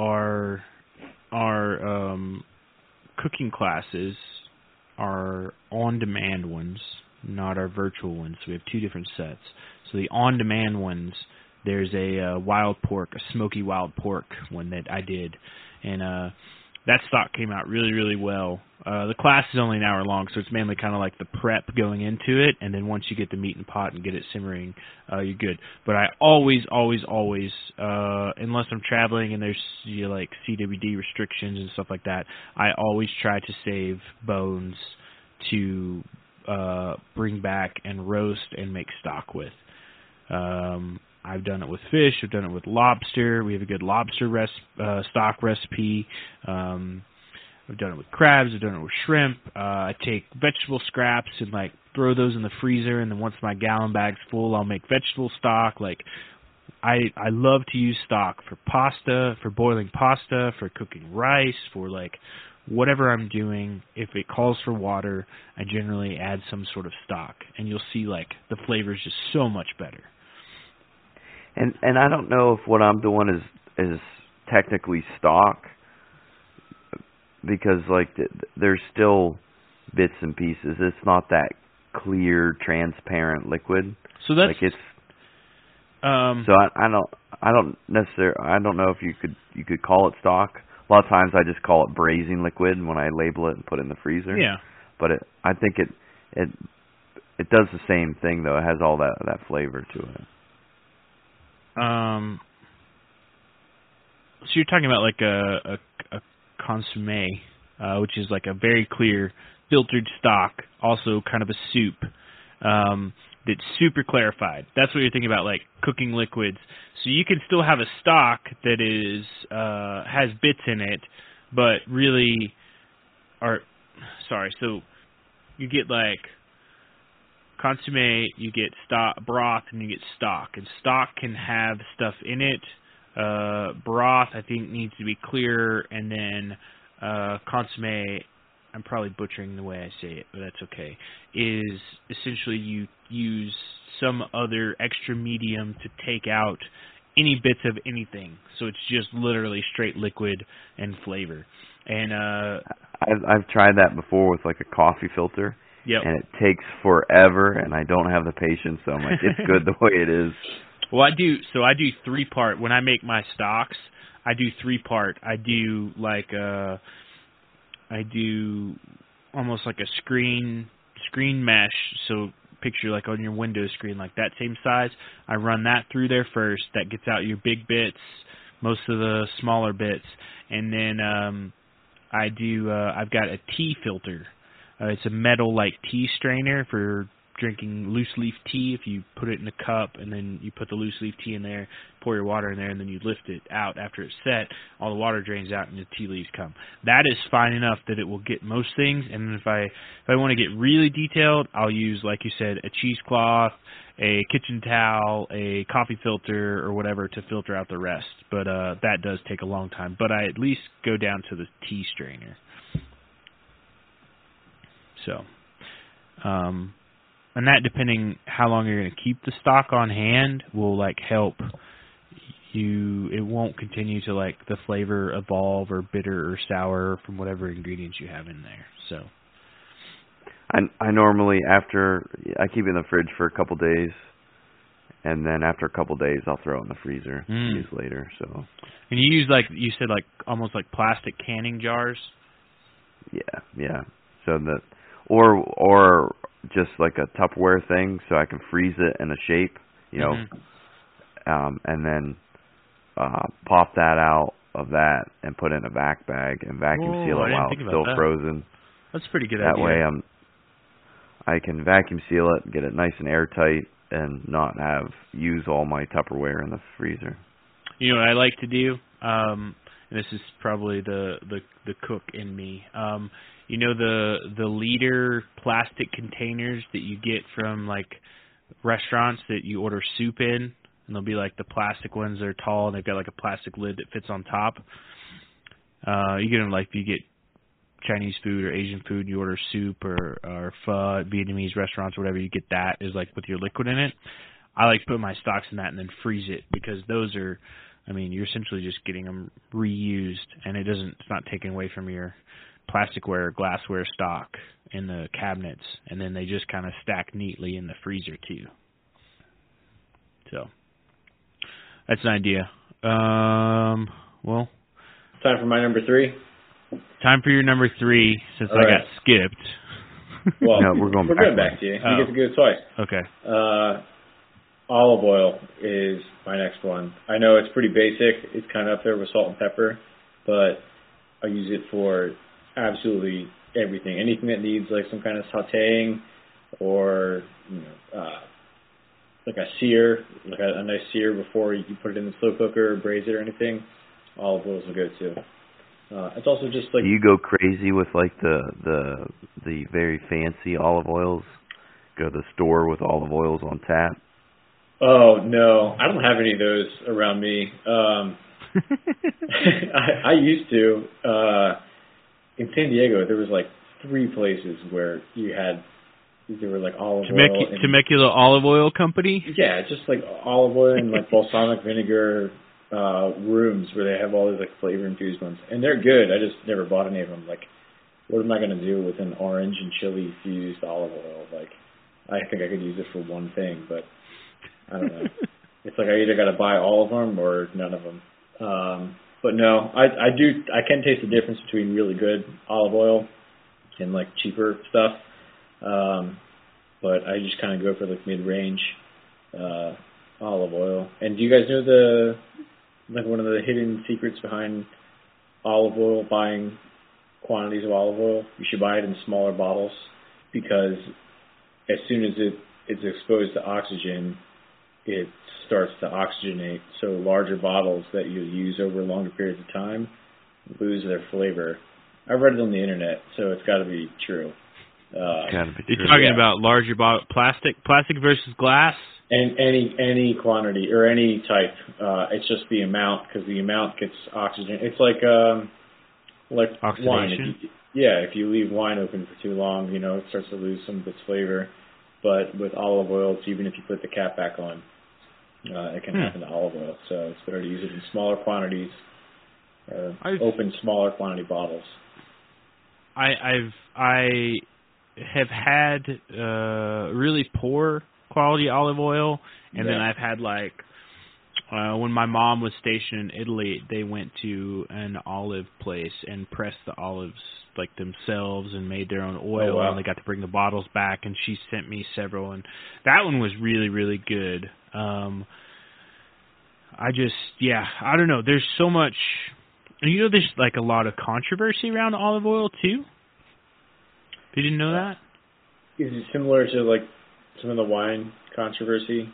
our cooking classes, our on-demand ones, not our virtual ones. So we have 2 different sets. So the on-demand ones, there's a wild pork, a smoky wild pork one that I did, and that stock came out really, really well. The class is only an hour long, so it's mainly kind of like the prep going into it, and then once you get the meat in the pot and get it simmering, you're good. But I always, unless I'm traveling and there's like CWD restrictions and stuff like that, I always try to save bones to bring back and roast and make stock with. I've done it with fish. I've done it with lobster. We have a good lobster stock recipe. I've done it with crabs. I've done it with shrimp. I take vegetable scraps and like throw those in the freezer, and then once my gallon bag's full, I'll make vegetable stock. Like I love to use stock for pasta, for boiling pasta, for cooking rice, for like whatever I'm doing. If it calls for water, I generally add some sort of stock, and you'll see like the flavor's just so much better. And I don't know if what I'm doing is technically stock, because like there's still bits and pieces. It's not that clear, transparent liquid. So that's like it's. So I don't necessarily, I don't know if you could call it stock. A lot of times I just call it braising liquid when I label it and put it in the freezer. Yeah. But I think it does the same thing though. It has all that flavor to it. So you're talking about like a consommé, which is like a very clear filtered stock, also kind of a soup. That's super clarified. That's what you're thinking about, like cooking liquids. So you can still have a stock that is has bits in it, but really so you get like consommé, you get broth, and you get stock. And stock can have stuff in it. Broth, I think, needs to be clear, and then consommé, I'm probably butchering the way I say it, but that's okay, is essentially you use some other extra medium to take out any bits of anything. So it's just literally straight liquid and flavor. And I've tried that before with like a coffee filter. Yep. And it takes forever, and I don't have the patience, so I'm like, it's good the way it is. Well, I do 3-part. When I make my stocks, I do 3-part. I do like I do almost like a screen mesh, so picture like on your Windows screen, like that same size. I run that through there first. That gets out your big bits, most of the smaller bits, and then I've got a tea filter. It's a metal like tea strainer for drinking loose leaf tea. If you put it in a cup and then you put the loose leaf tea in there, pour your water in there, and then you lift it out after it's set, all the water drains out and the tea leaves come. That is fine enough that it will get most things. And if I want to get really detailed, I'll use, like you said, a cheesecloth, a kitchen towel, a coffee filter, or whatever to filter out the rest. But that does take a long time. But I at least go down to the tea strainer. So, and that, depending how long you're going to keep the stock on hand, will like help you. It won't continue to like the flavor evolve or bitter or sour from whatever ingredients you have in there. So, I normally, after I keep it in the fridge for a couple days, and then after a couple days I'll throw it in the freezer to use later. So. And you use, like you said, like almost like plastic canning jars. Yeah. So that. Or just like a Tupperware thing, so I can freeze it in a shape, you know, and then pop that out of that and put it in a vac bag and vacuum seal it while it's still frozen. That's a pretty good idea. That way I can vacuum seal it, get it nice and airtight, and not use all my Tupperware in the freezer. You know what I like to do? And this is probably the cook in me. You know the liter plastic containers that you get from like restaurants that you order soup in, and they'll be like the plastic ones that are tall and they've got like a plastic lid that fits on top. You get them like if you get Chinese food or Asian food, you order soup or pho at Vietnamese restaurants or whatever, you get that is like with your liquid in it. I like put my stocks in that and then freeze it, because those are, I mean, you're essentially just getting them reused, and it's not taken away from your plasticware or glassware stock in the cabinets, and then they just kind of stack neatly in the freezer too. So that's an idea. Well, time for my number 3. Time for your number 3, since I got skipped. Well, no, we're going back to you. You get to go twice. Okay. Olive oil is my next one. I know it's pretty basic. It's kind of up there with salt and pepper, but I use it for absolutely everything. Anything that needs like some kind of sautéing or like a sear, like a nice sear before you put it in the slow cooker or braise it or anything. Olive oil is a go-to. It's also just like. Do you go crazy with like the very fancy olive oils? Go to the store with olive oils on tap? Oh no, I don't have any of those around me. I used to. In San Diego, there was like 3 places where there were like olive oil. Temecula Olive Oil Company? Yeah, just like olive oil and like balsamic vinegar rooms where they have all these like flavor infused ones. And they're good. I just never bought any of them. Like, what am I going to do with an orange and chili fused olive oil? Like, I think I could use it for one thing, but I don't know. It's like I either got to buy all of them or none of them. But no, I can taste the difference between really good olive oil and like cheaper stuff. But I just kind of go for like mid-range olive oil. And do you guys know one of the hidden secrets behind olive oil, buying quantities of olive oil? You should buy it in smaller bottles because as soon as it's exposed to oxygen, it starts to oxygenate. So larger bottles that you use over longer periods of time lose their flavor. I read it on the internet, so it's got to be true. You're talking about larger bottle, plastic versus glass? And any quantity or any type. It's just the amount, because the amount gets oxygen. It's like wine. If you leave wine open for too long, it starts to lose some of its flavor. But with olive oil, it's even if you put the cap back on, it can happen to olive oil. So it's better to use it in smaller quantities or open smaller quantity bottles. I have had really poor quality olive oil, and then I've had like when my mom was stationed in Italy, they went to an olive place and pressed the olives like themselves and made their own oil. Oh, wow. And they got to bring the bottles back, and she sent me several, and that one was really, really good. I don't know. There's so much, there's like a lot of controversy around olive oil too. You didn't know that? Is it similar to like some of the wine controversy?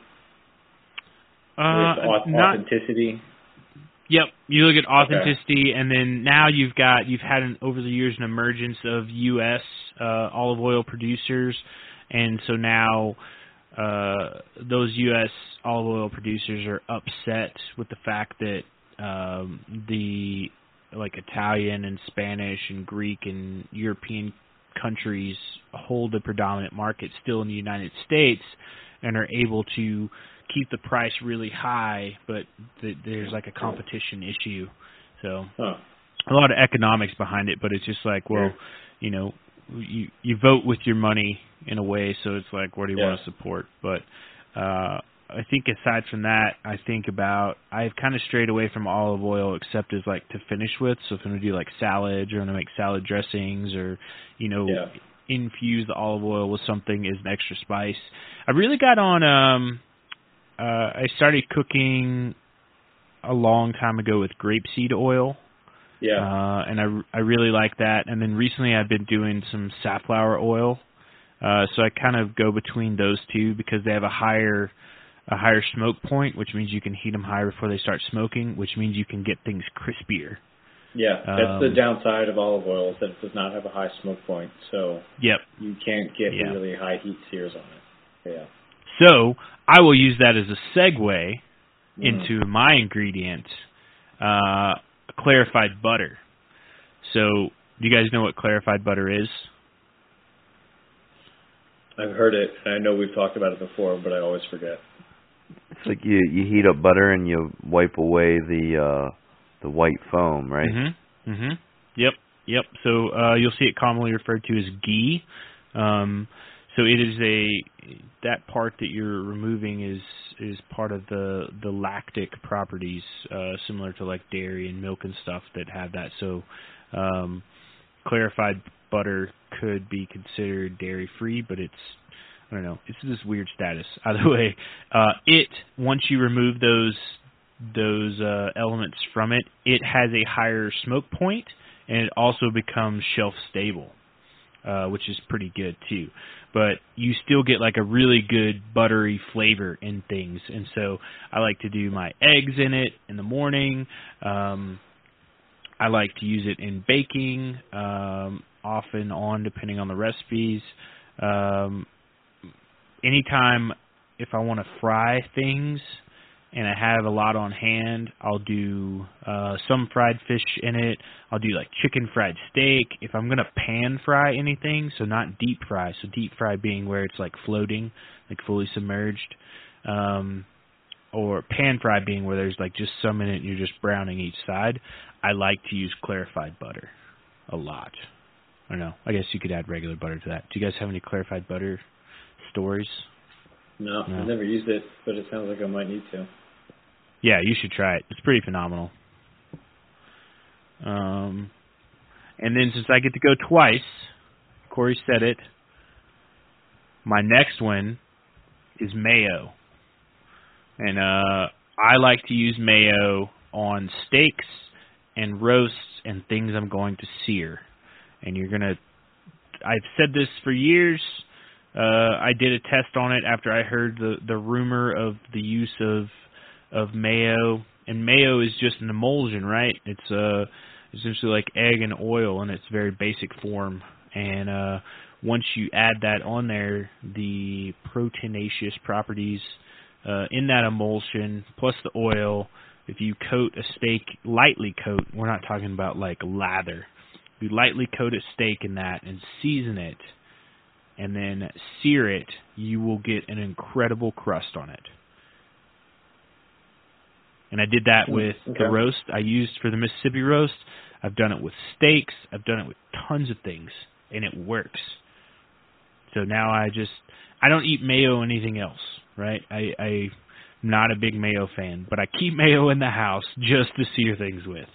Authenticity. Yep, you look at authenticity, and then now you've had over the years an emergence of U.S. Olive oil producers, and so now those U.S. olive oil producers are upset with the fact that the like Italian and Spanish and Greek and European countries hold the predominant market still in the United States and are able to keep the price really high, but there's like a competition issue. So a lot of economics behind it, but it's just like, well, you vote with your money in a way, so it's like, what do you want to support? But I think aside from that, I've kind of strayed away from olive oil except as like to finish with. So if I'm going to do like salads or I'm going to make salad dressings or, infuse the olive oil with something as an extra spice. I really got on, I started cooking a long time ago with grapeseed oil. Yeah. And I really like that. And then recently I've been doing some safflower oil. So I kind of go between those two because they have a higher smoke point, which means you can heat them higher before they start smoking, which means you can get things crispier. Yeah, that's the downside of olive oil, is that it does not have a high smoke point, so you can't get really high heat sears on it. Yeah. So I will use that as a segue into my ingredient, clarified butter. So do you guys know what clarified butter is? I've heard it, and I know we've talked about it before, but I always forget. It's like you heat up butter and you wipe away the white foam, right? Mm-hmm. Mm-hmm. Yep. So you'll see it commonly referred to as ghee. So it is that part that you're removing is part of the lactic properties, similar to like dairy and milk and stuff that have that. So clarified butter could be considered dairy-free, but it's this weird status. Either way, once you remove those elements from it, it has a higher smoke point, and it also becomes shelf-stable, which is pretty good too. But you still get like a really good buttery flavor in things, and so I like to do my eggs in it in the morning. I like to use it in baking, off and on, depending on the recipes. Anytime if I want to fry things and I have a lot on hand, I'll do some fried fish in it. I'll do like chicken fried steak. If I'm going to pan fry anything, so not deep fry, so deep fry being where it's like floating, like fully submerged, or pan fry being where there's like just some in it and you're just browning each side, I like to use clarified butter a lot. I don't know. I guess you could add regular butter to that. Do you guys have any clarified butter stories? No, I've never used it, but it sounds like I might need to. Yeah, you should try it. It's pretty phenomenal. And then since I get to go twice, Corey said it, my next one is mayo. And I like to use mayo on steaks and roasts and things I'm going to sear. And I've said this for years. I did a test on it after I heard the rumor of the use of mayo. And mayo is just an emulsion, right? It's essentially like egg and oil in its very basic form. And once you add that on there, the proteinaceous properties in that emulsion, plus the oil, if you coat a steak, lightly coat, we're not talking about like lather, you lightly coat a steak in that and season it, and then sear it, you will get an incredible crust on it. And I did that with the roast I used for the Mississippi roast. I've done it with steaks. I've done it with tons of things, and it works. So now I don't eat mayo or anything else, right? I'm not a big mayo fan, but I keep mayo in the house just to sear things with.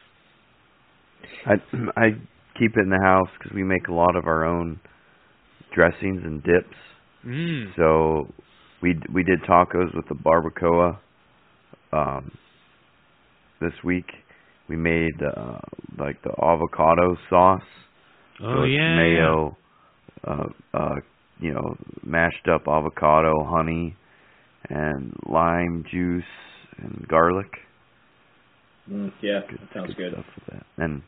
I keep it in the house because we make a lot of our own dressings and dips. So we did tacos with the barbacoa this week. We made like the avocado sauce. Oh, so yeah. Mayo, mashed up avocado, honey, and lime juice and garlic. Yeah, that sounds good. Stuff with that. And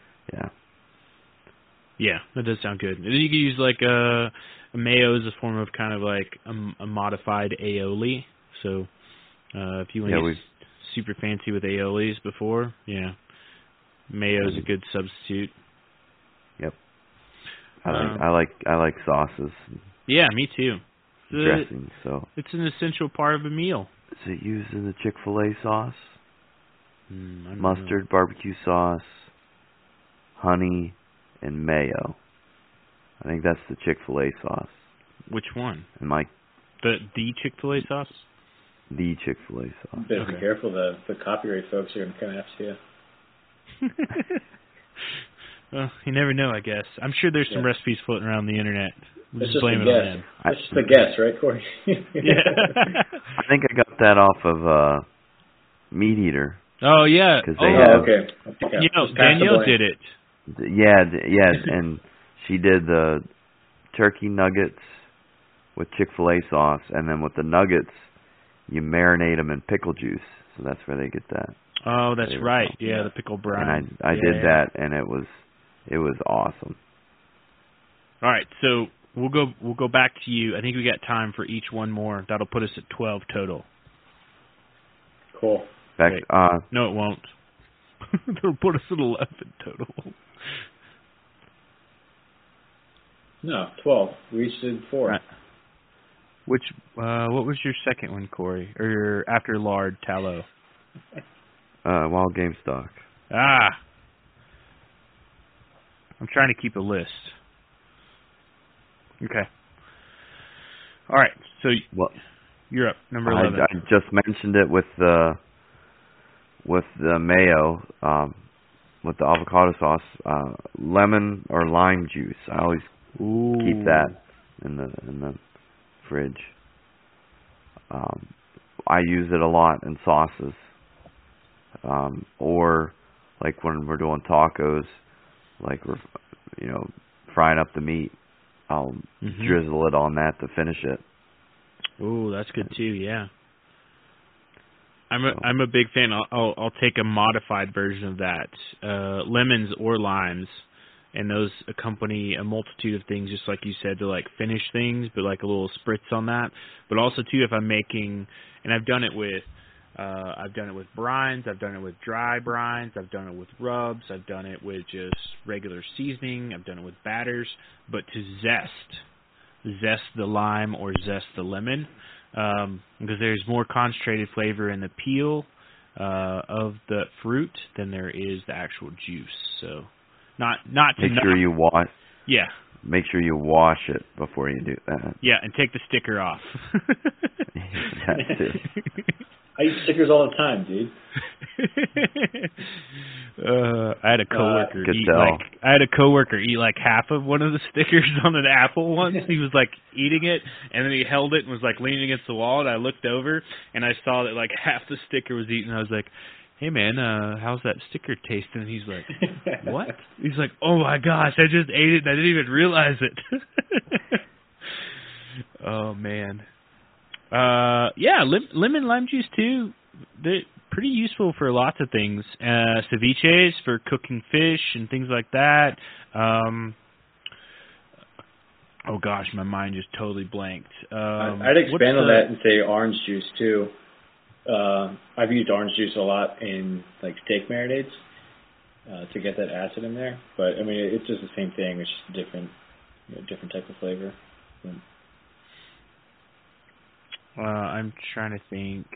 yeah, that does sound good. And then you can use like a mayo as a form of kind of like a modified aioli. So if you want to get super fancy with aiolis before, mayo is a good substitute. Yep. I like sauces. Yeah, me too. Dressing, so it's an essential part of a meal. Is it used in the Chick-fil-A sauce? Mustard, know. Barbecue sauce, honey, and mayo. I think that's the Chick-fil-A sauce. Which one? And the Chick-fil-A sauce? The Chick-fil-A sauce. Better be careful. The copyright folks are going to come after you. Well, you never know, I guess. I'm sure there's some recipes floating around the internet. It's just a guess. It's just a guess, right, Corey? Yeah. I think I got that off of Meat Eater. Oh, yeah. Okay. Danielle did it. Yeah, and she did the turkey nuggets with Chick-fil-A sauce, and then with the nuggets, you marinate them in pickle juice. So that's where they get that. Oh, that's right. Yeah, the pickle brine. And I did that, and it was awesome. All right, so we'll go back to you. I think we got time for each one more. That'll put us at 12 total. Cool. No, it won't. That'll put us at 11 total. No, 12. We each did 4. Right. What was your second one, Corey? Or your after lard tallow? Wild game stock. I'm trying to keep a list. Okay. All right. So you're up, number 11. I just mentioned it with the mayo, with the avocado sauce, lemon or lime juice. I always keep that in the fridge. I use it a lot in sauces, or like when we're doing tacos, like we're frying up the meat. I'll drizzle it on that to finish it. Ooh, that's good too. Yeah. I'm a big fan. I'll take a modified version of that. Lemons or limes, and those accompany a multitude of things, just like you said, to like finish things, but like a little spritz on that. But also too, if I'm making, and I've done it with brines, I've done it with dry brines, I've done it with rubs, I've done it with just regular seasoning, I've done it with batters. But to zest the lime or zest the lemon, because there's more concentrated flavor in the peel of the fruit than there is the actual juice. So not to make sure you wash. Yeah. Make sure you wash it before you do that. Yeah, and take the sticker off. That too. I use stickers all the time, dude. I had a coworker eat like half of one of the stickers on an apple once. He was like eating it, and then he held it and was like leaning against the wall. And I looked over and I saw that like half the sticker was eaten. I was like, "Hey man, how's that sticker tasting?" And he's like, "What?" He's like, "Oh my gosh, I just ate it and I didn't even realize it." Oh man. Yeah, lemon lime juice too. They're pretty useful for lots of things. Ceviches for cooking fish and things like that. Oh gosh, my mind just totally blanked. I'd expand on that and say orange juice too. I've used orange juice a lot in like steak marinades to get that acid in there. But I mean, it's just the same thing. It's just a different type of flavor. I'm trying to think.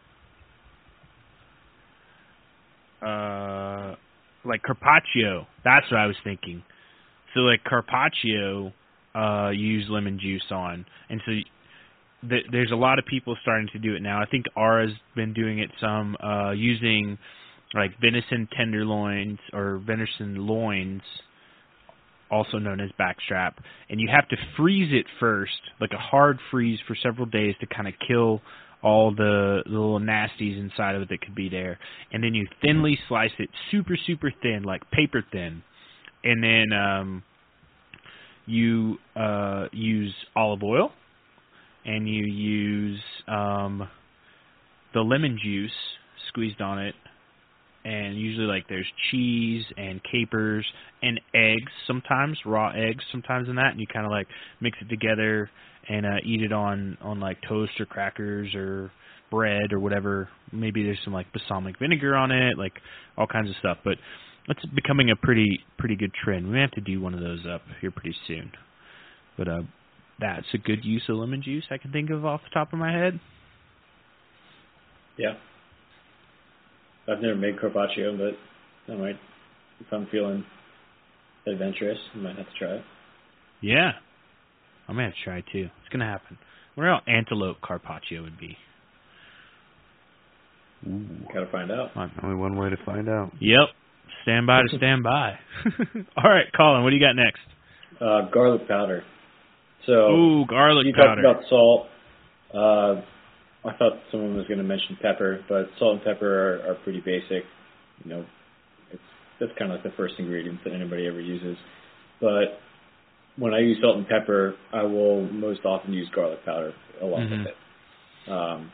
Like carpaccio. That's what I was thinking. So like carpaccio, you use lemon juice on, and so there's a lot of people starting to do it now. I think Ara's been doing it some, using like venison tenderloins or venison loins, also known as backstrap, and you have to freeze it first, like a hard freeze for several days to kind of kill all the little nasties inside of it that could be there. And then you thinly slice it, super, super thin, like paper thin. And then you use olive oil, and you use the lemon juice squeezed on it. And usually, like, there's cheese and capers and eggs sometimes, raw eggs sometimes in that. And you kind of, like, mix it together and eat it on, like, toast or crackers or bread or whatever. Maybe there's some, like, balsamic vinegar on it, like, all kinds of stuff. But it's becoming a pretty good trend. We may have to do one of those up here pretty soon. But that's a good use of lemon juice I can think of off the top of my head. Yeah. I've never made carpaccio, but I might, if I'm feeling adventurous, I might have to try it. Yeah. I'm going to have to try it too. It's going to happen. I wonder how antelope carpaccio would be. Ooh. Gotta find out. Only one way to find out. Yep. Stand by to stand by. All right, Colin, what do you got next? Garlic powder. So, ooh, garlic You powder. talked about salt. I thought someone was going to mention pepper, but salt and pepper are pretty basic. You know, that's kind of like the first ingredients that anybody ever uses. But when I use salt and pepper, I will most often use garlic powder along with it.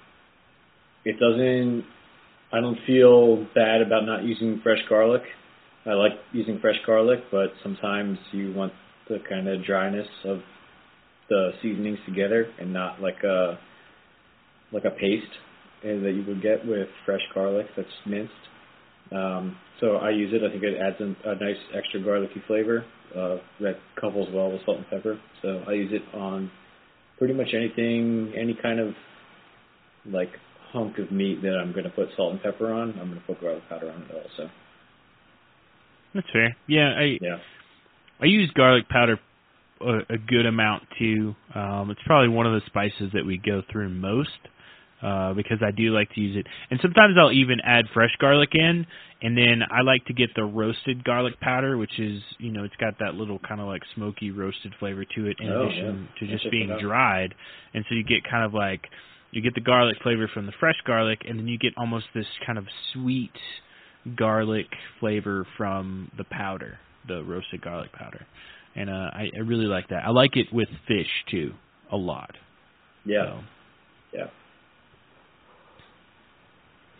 I don't feel bad about not using fresh garlic. I like using fresh garlic, but sometimes you want the kind of dryness of the seasonings together and not like a paste that you would get with fresh garlic that's minced. So I use it. I think it adds a nice extra garlicky flavor that couples well with salt and pepper. So I use it on pretty much anything, any kind of like hunk of meat that I'm going to put salt and pepper on. I'm going to put garlic powder on it also. That's fair. Yeah, I use garlic powder a good amount too. It's probably one of the spices that we go through most. Because I do like to use it. And sometimes I'll even add fresh garlic in, and then I like to get the roasted garlic powder, which is, you know, it's got that little kind of like smoky roasted flavor to it in addition to just being dried. And so you get kind of like, you get the garlic flavor from the fresh garlic, and then you get almost this kind of sweet garlic flavor from the powder, the roasted garlic powder. And I really like that. I like it with fish, too, a lot. Yeah. So. Yeah.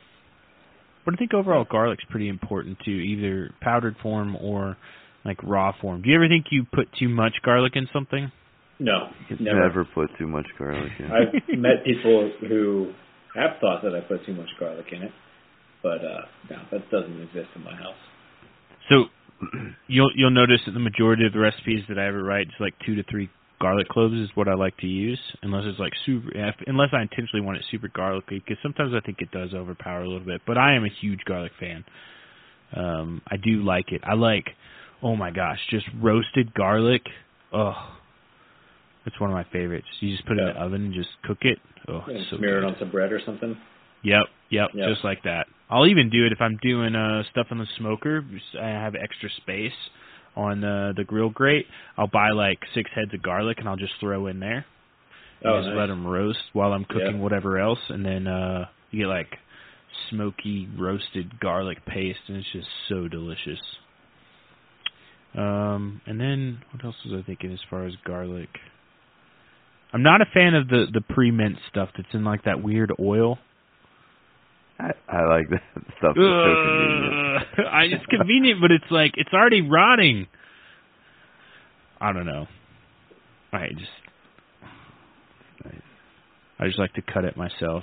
But I think overall garlic's pretty important too, either powdered form or like raw form. Do you ever think you put too much garlic in something? No, never put too much garlic in. I've met people who have thought that I put too much garlic in it, but no, that doesn't exist in my house. So you'll notice that the majority of the recipes that I ever write is like 2 to 3 garlic cloves is what I like to use, unless it's like unless I intentionally want it super garlicky, because sometimes I think it does overpower a little bit. But I am a huge garlic fan. I do like it. I like, oh my gosh, just roasted garlic. Oh, it's one of my favorites. You just put it in the oven and just cook it. Oh, it's so smear good. it on some bread or something. Yep, just like that. I'll even do it if I'm doing stuff on the smoker. I have extra space on the grill grate. I'll buy like 6 heads of garlic and I'll just throw in there. And just let them roast while I'm cooking whatever else, and then you get like smoky roasted garlic paste, and it's just so delicious. And then what else was I thinking as far as garlic? I'm not a fan of the pre-minced stuff that's in like that weird oil. I like that stuff. It's so convenient. It's convenient, but it's like it's already rotting. I don't know. I just like to cut it myself.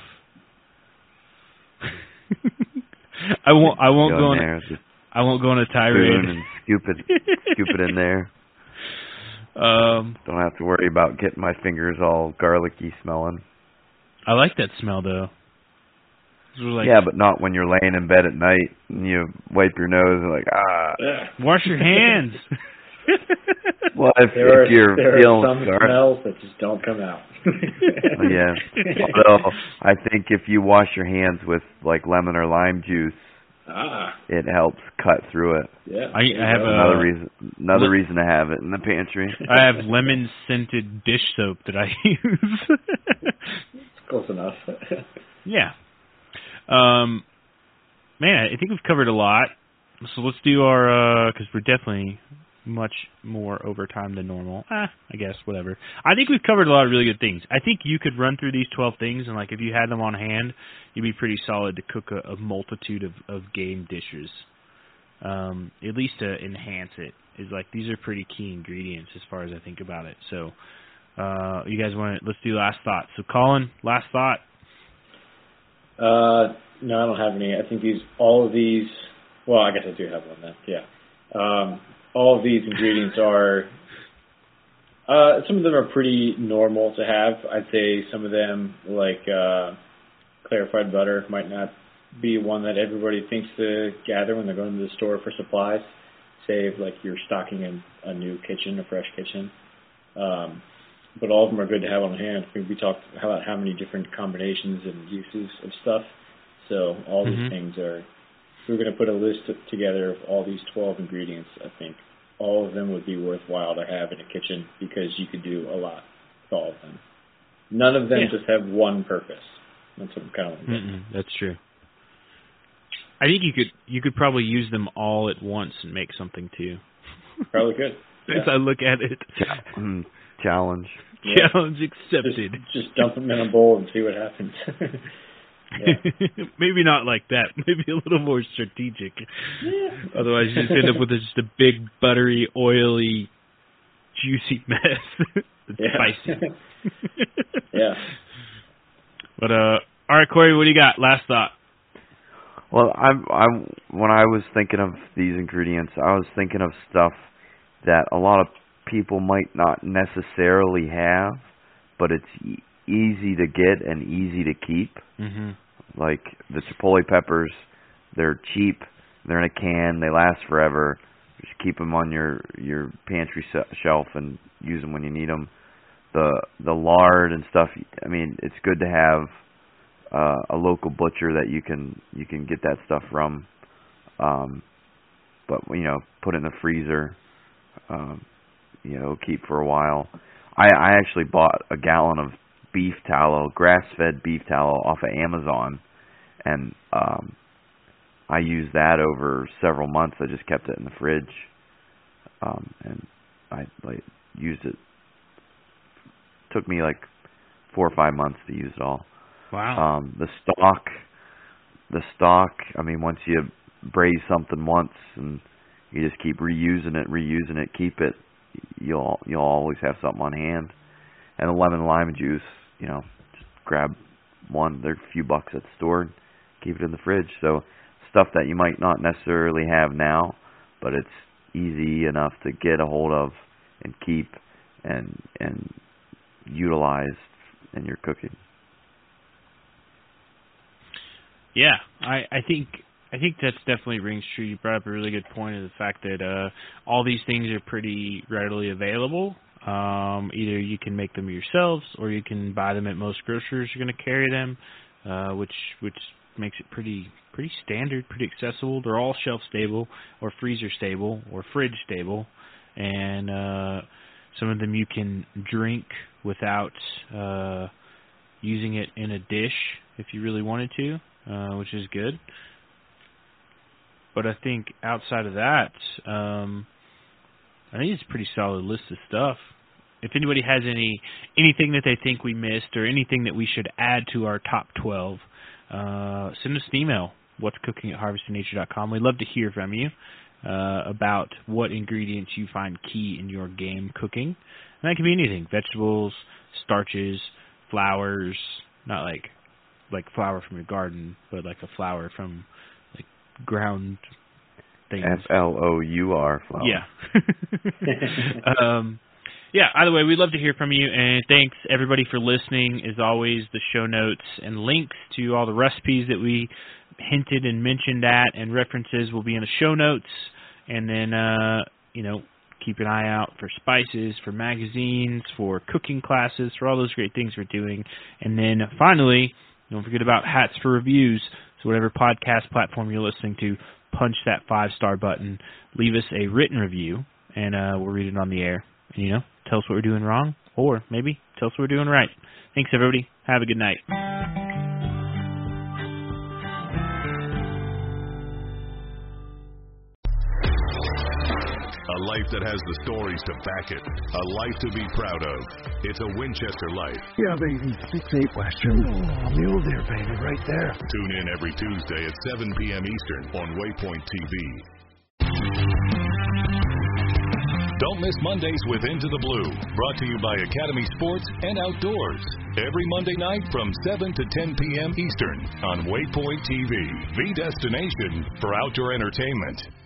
I won't go on a tirade and scoop it in there. Don't have to worry about getting my fingers all garlicky smelling. I like that smell though. Like, yeah, but not when you're laying in bed at night and you wipe your nose and like, wash your hands. Well, if you're feeling some smells that just don't come out. Yeah. Although I think if you wash your hands with like lemon or lime juice, it helps cut through it. Yeah. I have another reason to have it in the pantry. I have lemon scented dish soap that I use. Close enough. Yeah. Man, I think we've covered a lot. So let's do our, because we're definitely much more over time than normal. I guess, whatever. I think we've covered a lot of really good things. I think you could run through these 12 things, and like if you had them on hand, you'd be pretty solid to cook a multitude of game dishes. At least to enhance it. Is like these are pretty key ingredients as far as I think about it. So, you guys let's do last thought. So Colin, last thought. No, I don't have any. I think all of these, well, I guess I do have one then, yeah. All of these ingredients are, some of them are pretty normal to have. I'd say some of them, like clarified butter, might not be one that everybody thinks to gather when they're going to the store for supplies. Say, like you're stocking a new kitchen, a fresh kitchen. But all of them are good to have on hand. We talked about how many different combinations and uses of stuff. So all these things are, if we're going to put a list together of all these 12 ingredients, I think all of them would be worthwhile to have in a kitchen because you could do a lot with all of them. None of them just have one purpose. That's what I'm kind of thinking. That's true. I think you could probably use them all at once and make something too. Probably could. As I look at it. Challenge. Yeah. Challenge accepted. Just dump them in a bowl and see what happens. Maybe not like that. Maybe a little more strategic. Yeah. Otherwise, you just end up with just a big, buttery, oily, juicy mess. It's spicy. Yeah. But all right, Corey, what do you got? Last thought. Well, when I was thinking of these ingredients, I was thinking of stuff that a lot of people might not necessarily have, but it's easy to get and easy to keep. Like the chipotle peppers, they're cheap, they're in a can, they last forever. Just keep them on your pantry shelf and use them when you need them. The lard and stuff, I mean, it's good to have a local butcher that you can get that stuff from. But put it in the freezer. Keep for a while. I actually bought a gallon of beef tallow, grass-fed beef tallow off of Amazon, and I used that over several months. I just kept it in the fridge, and I used it. Took me like 4 or 5 months to use it all. Wow. The the stock, I mean, once you braise something once and you just keep reusing it, keep it, you'll always have something on hand. And the lemon and lime juice, you know, just grab one. They're a few bucks at the store and keep it in the fridge. So stuff that you might not necessarily have now, but it's easy enough to get a hold of and keep and utilize in your cooking. Yeah, I think that's definitely rings true. You brought up a really good point of the fact that all these things are pretty readily available. Either you can make them yourselves or you can buy them at most grocers. You're going to carry them, which makes it pretty standard, pretty accessible. They're all shelf stable or freezer stable or fridge stable, and some of them you can drink without using it in a dish if you really wanted to, which is good. But I think outside of that, I think it's a pretty solid list of stuff. If anybody has anything that they think we missed or anything that we should add to our top 12, send us an email, what'scooking@harvestingnature.com. We'd love to hear from you about what ingredients you find key in your game cooking. And that can be anything, vegetables, starches, flours, not like flour from your garden, but like a flour from like ground things. Flour. Yeah. Yeah, either way, we'd love to hear from you, and thanks, everybody, for listening. As always, the show notes and links to all the recipes that we hinted and mentioned at and references will be in the show notes. And then, keep an eye out for spices, for magazines, for cooking classes, for all those great things we're doing. And then, finally, don't forget about hats for reviews. So whatever podcast platform you're listening to, punch that 5-star button, leave us a written review, and we'll read it on the air. And, tell us what we're doing wrong, or maybe tell us what we're doing right. Thanks, everybody. Have a good night. A life that has the stories to back it. A life to be proud of. It's a Winchester life. Yeah, baby. 6-8 Western. Mule deer, baby, right there. Tune in every Tuesday at 7 p.m. Eastern on Waypoint TV. Don't miss Mondays with Into the Blue, brought to you by Academy Sports and Outdoors. Every Monday night from 7 to 10 p.m. Eastern on Waypoint TV, the destination for outdoor entertainment.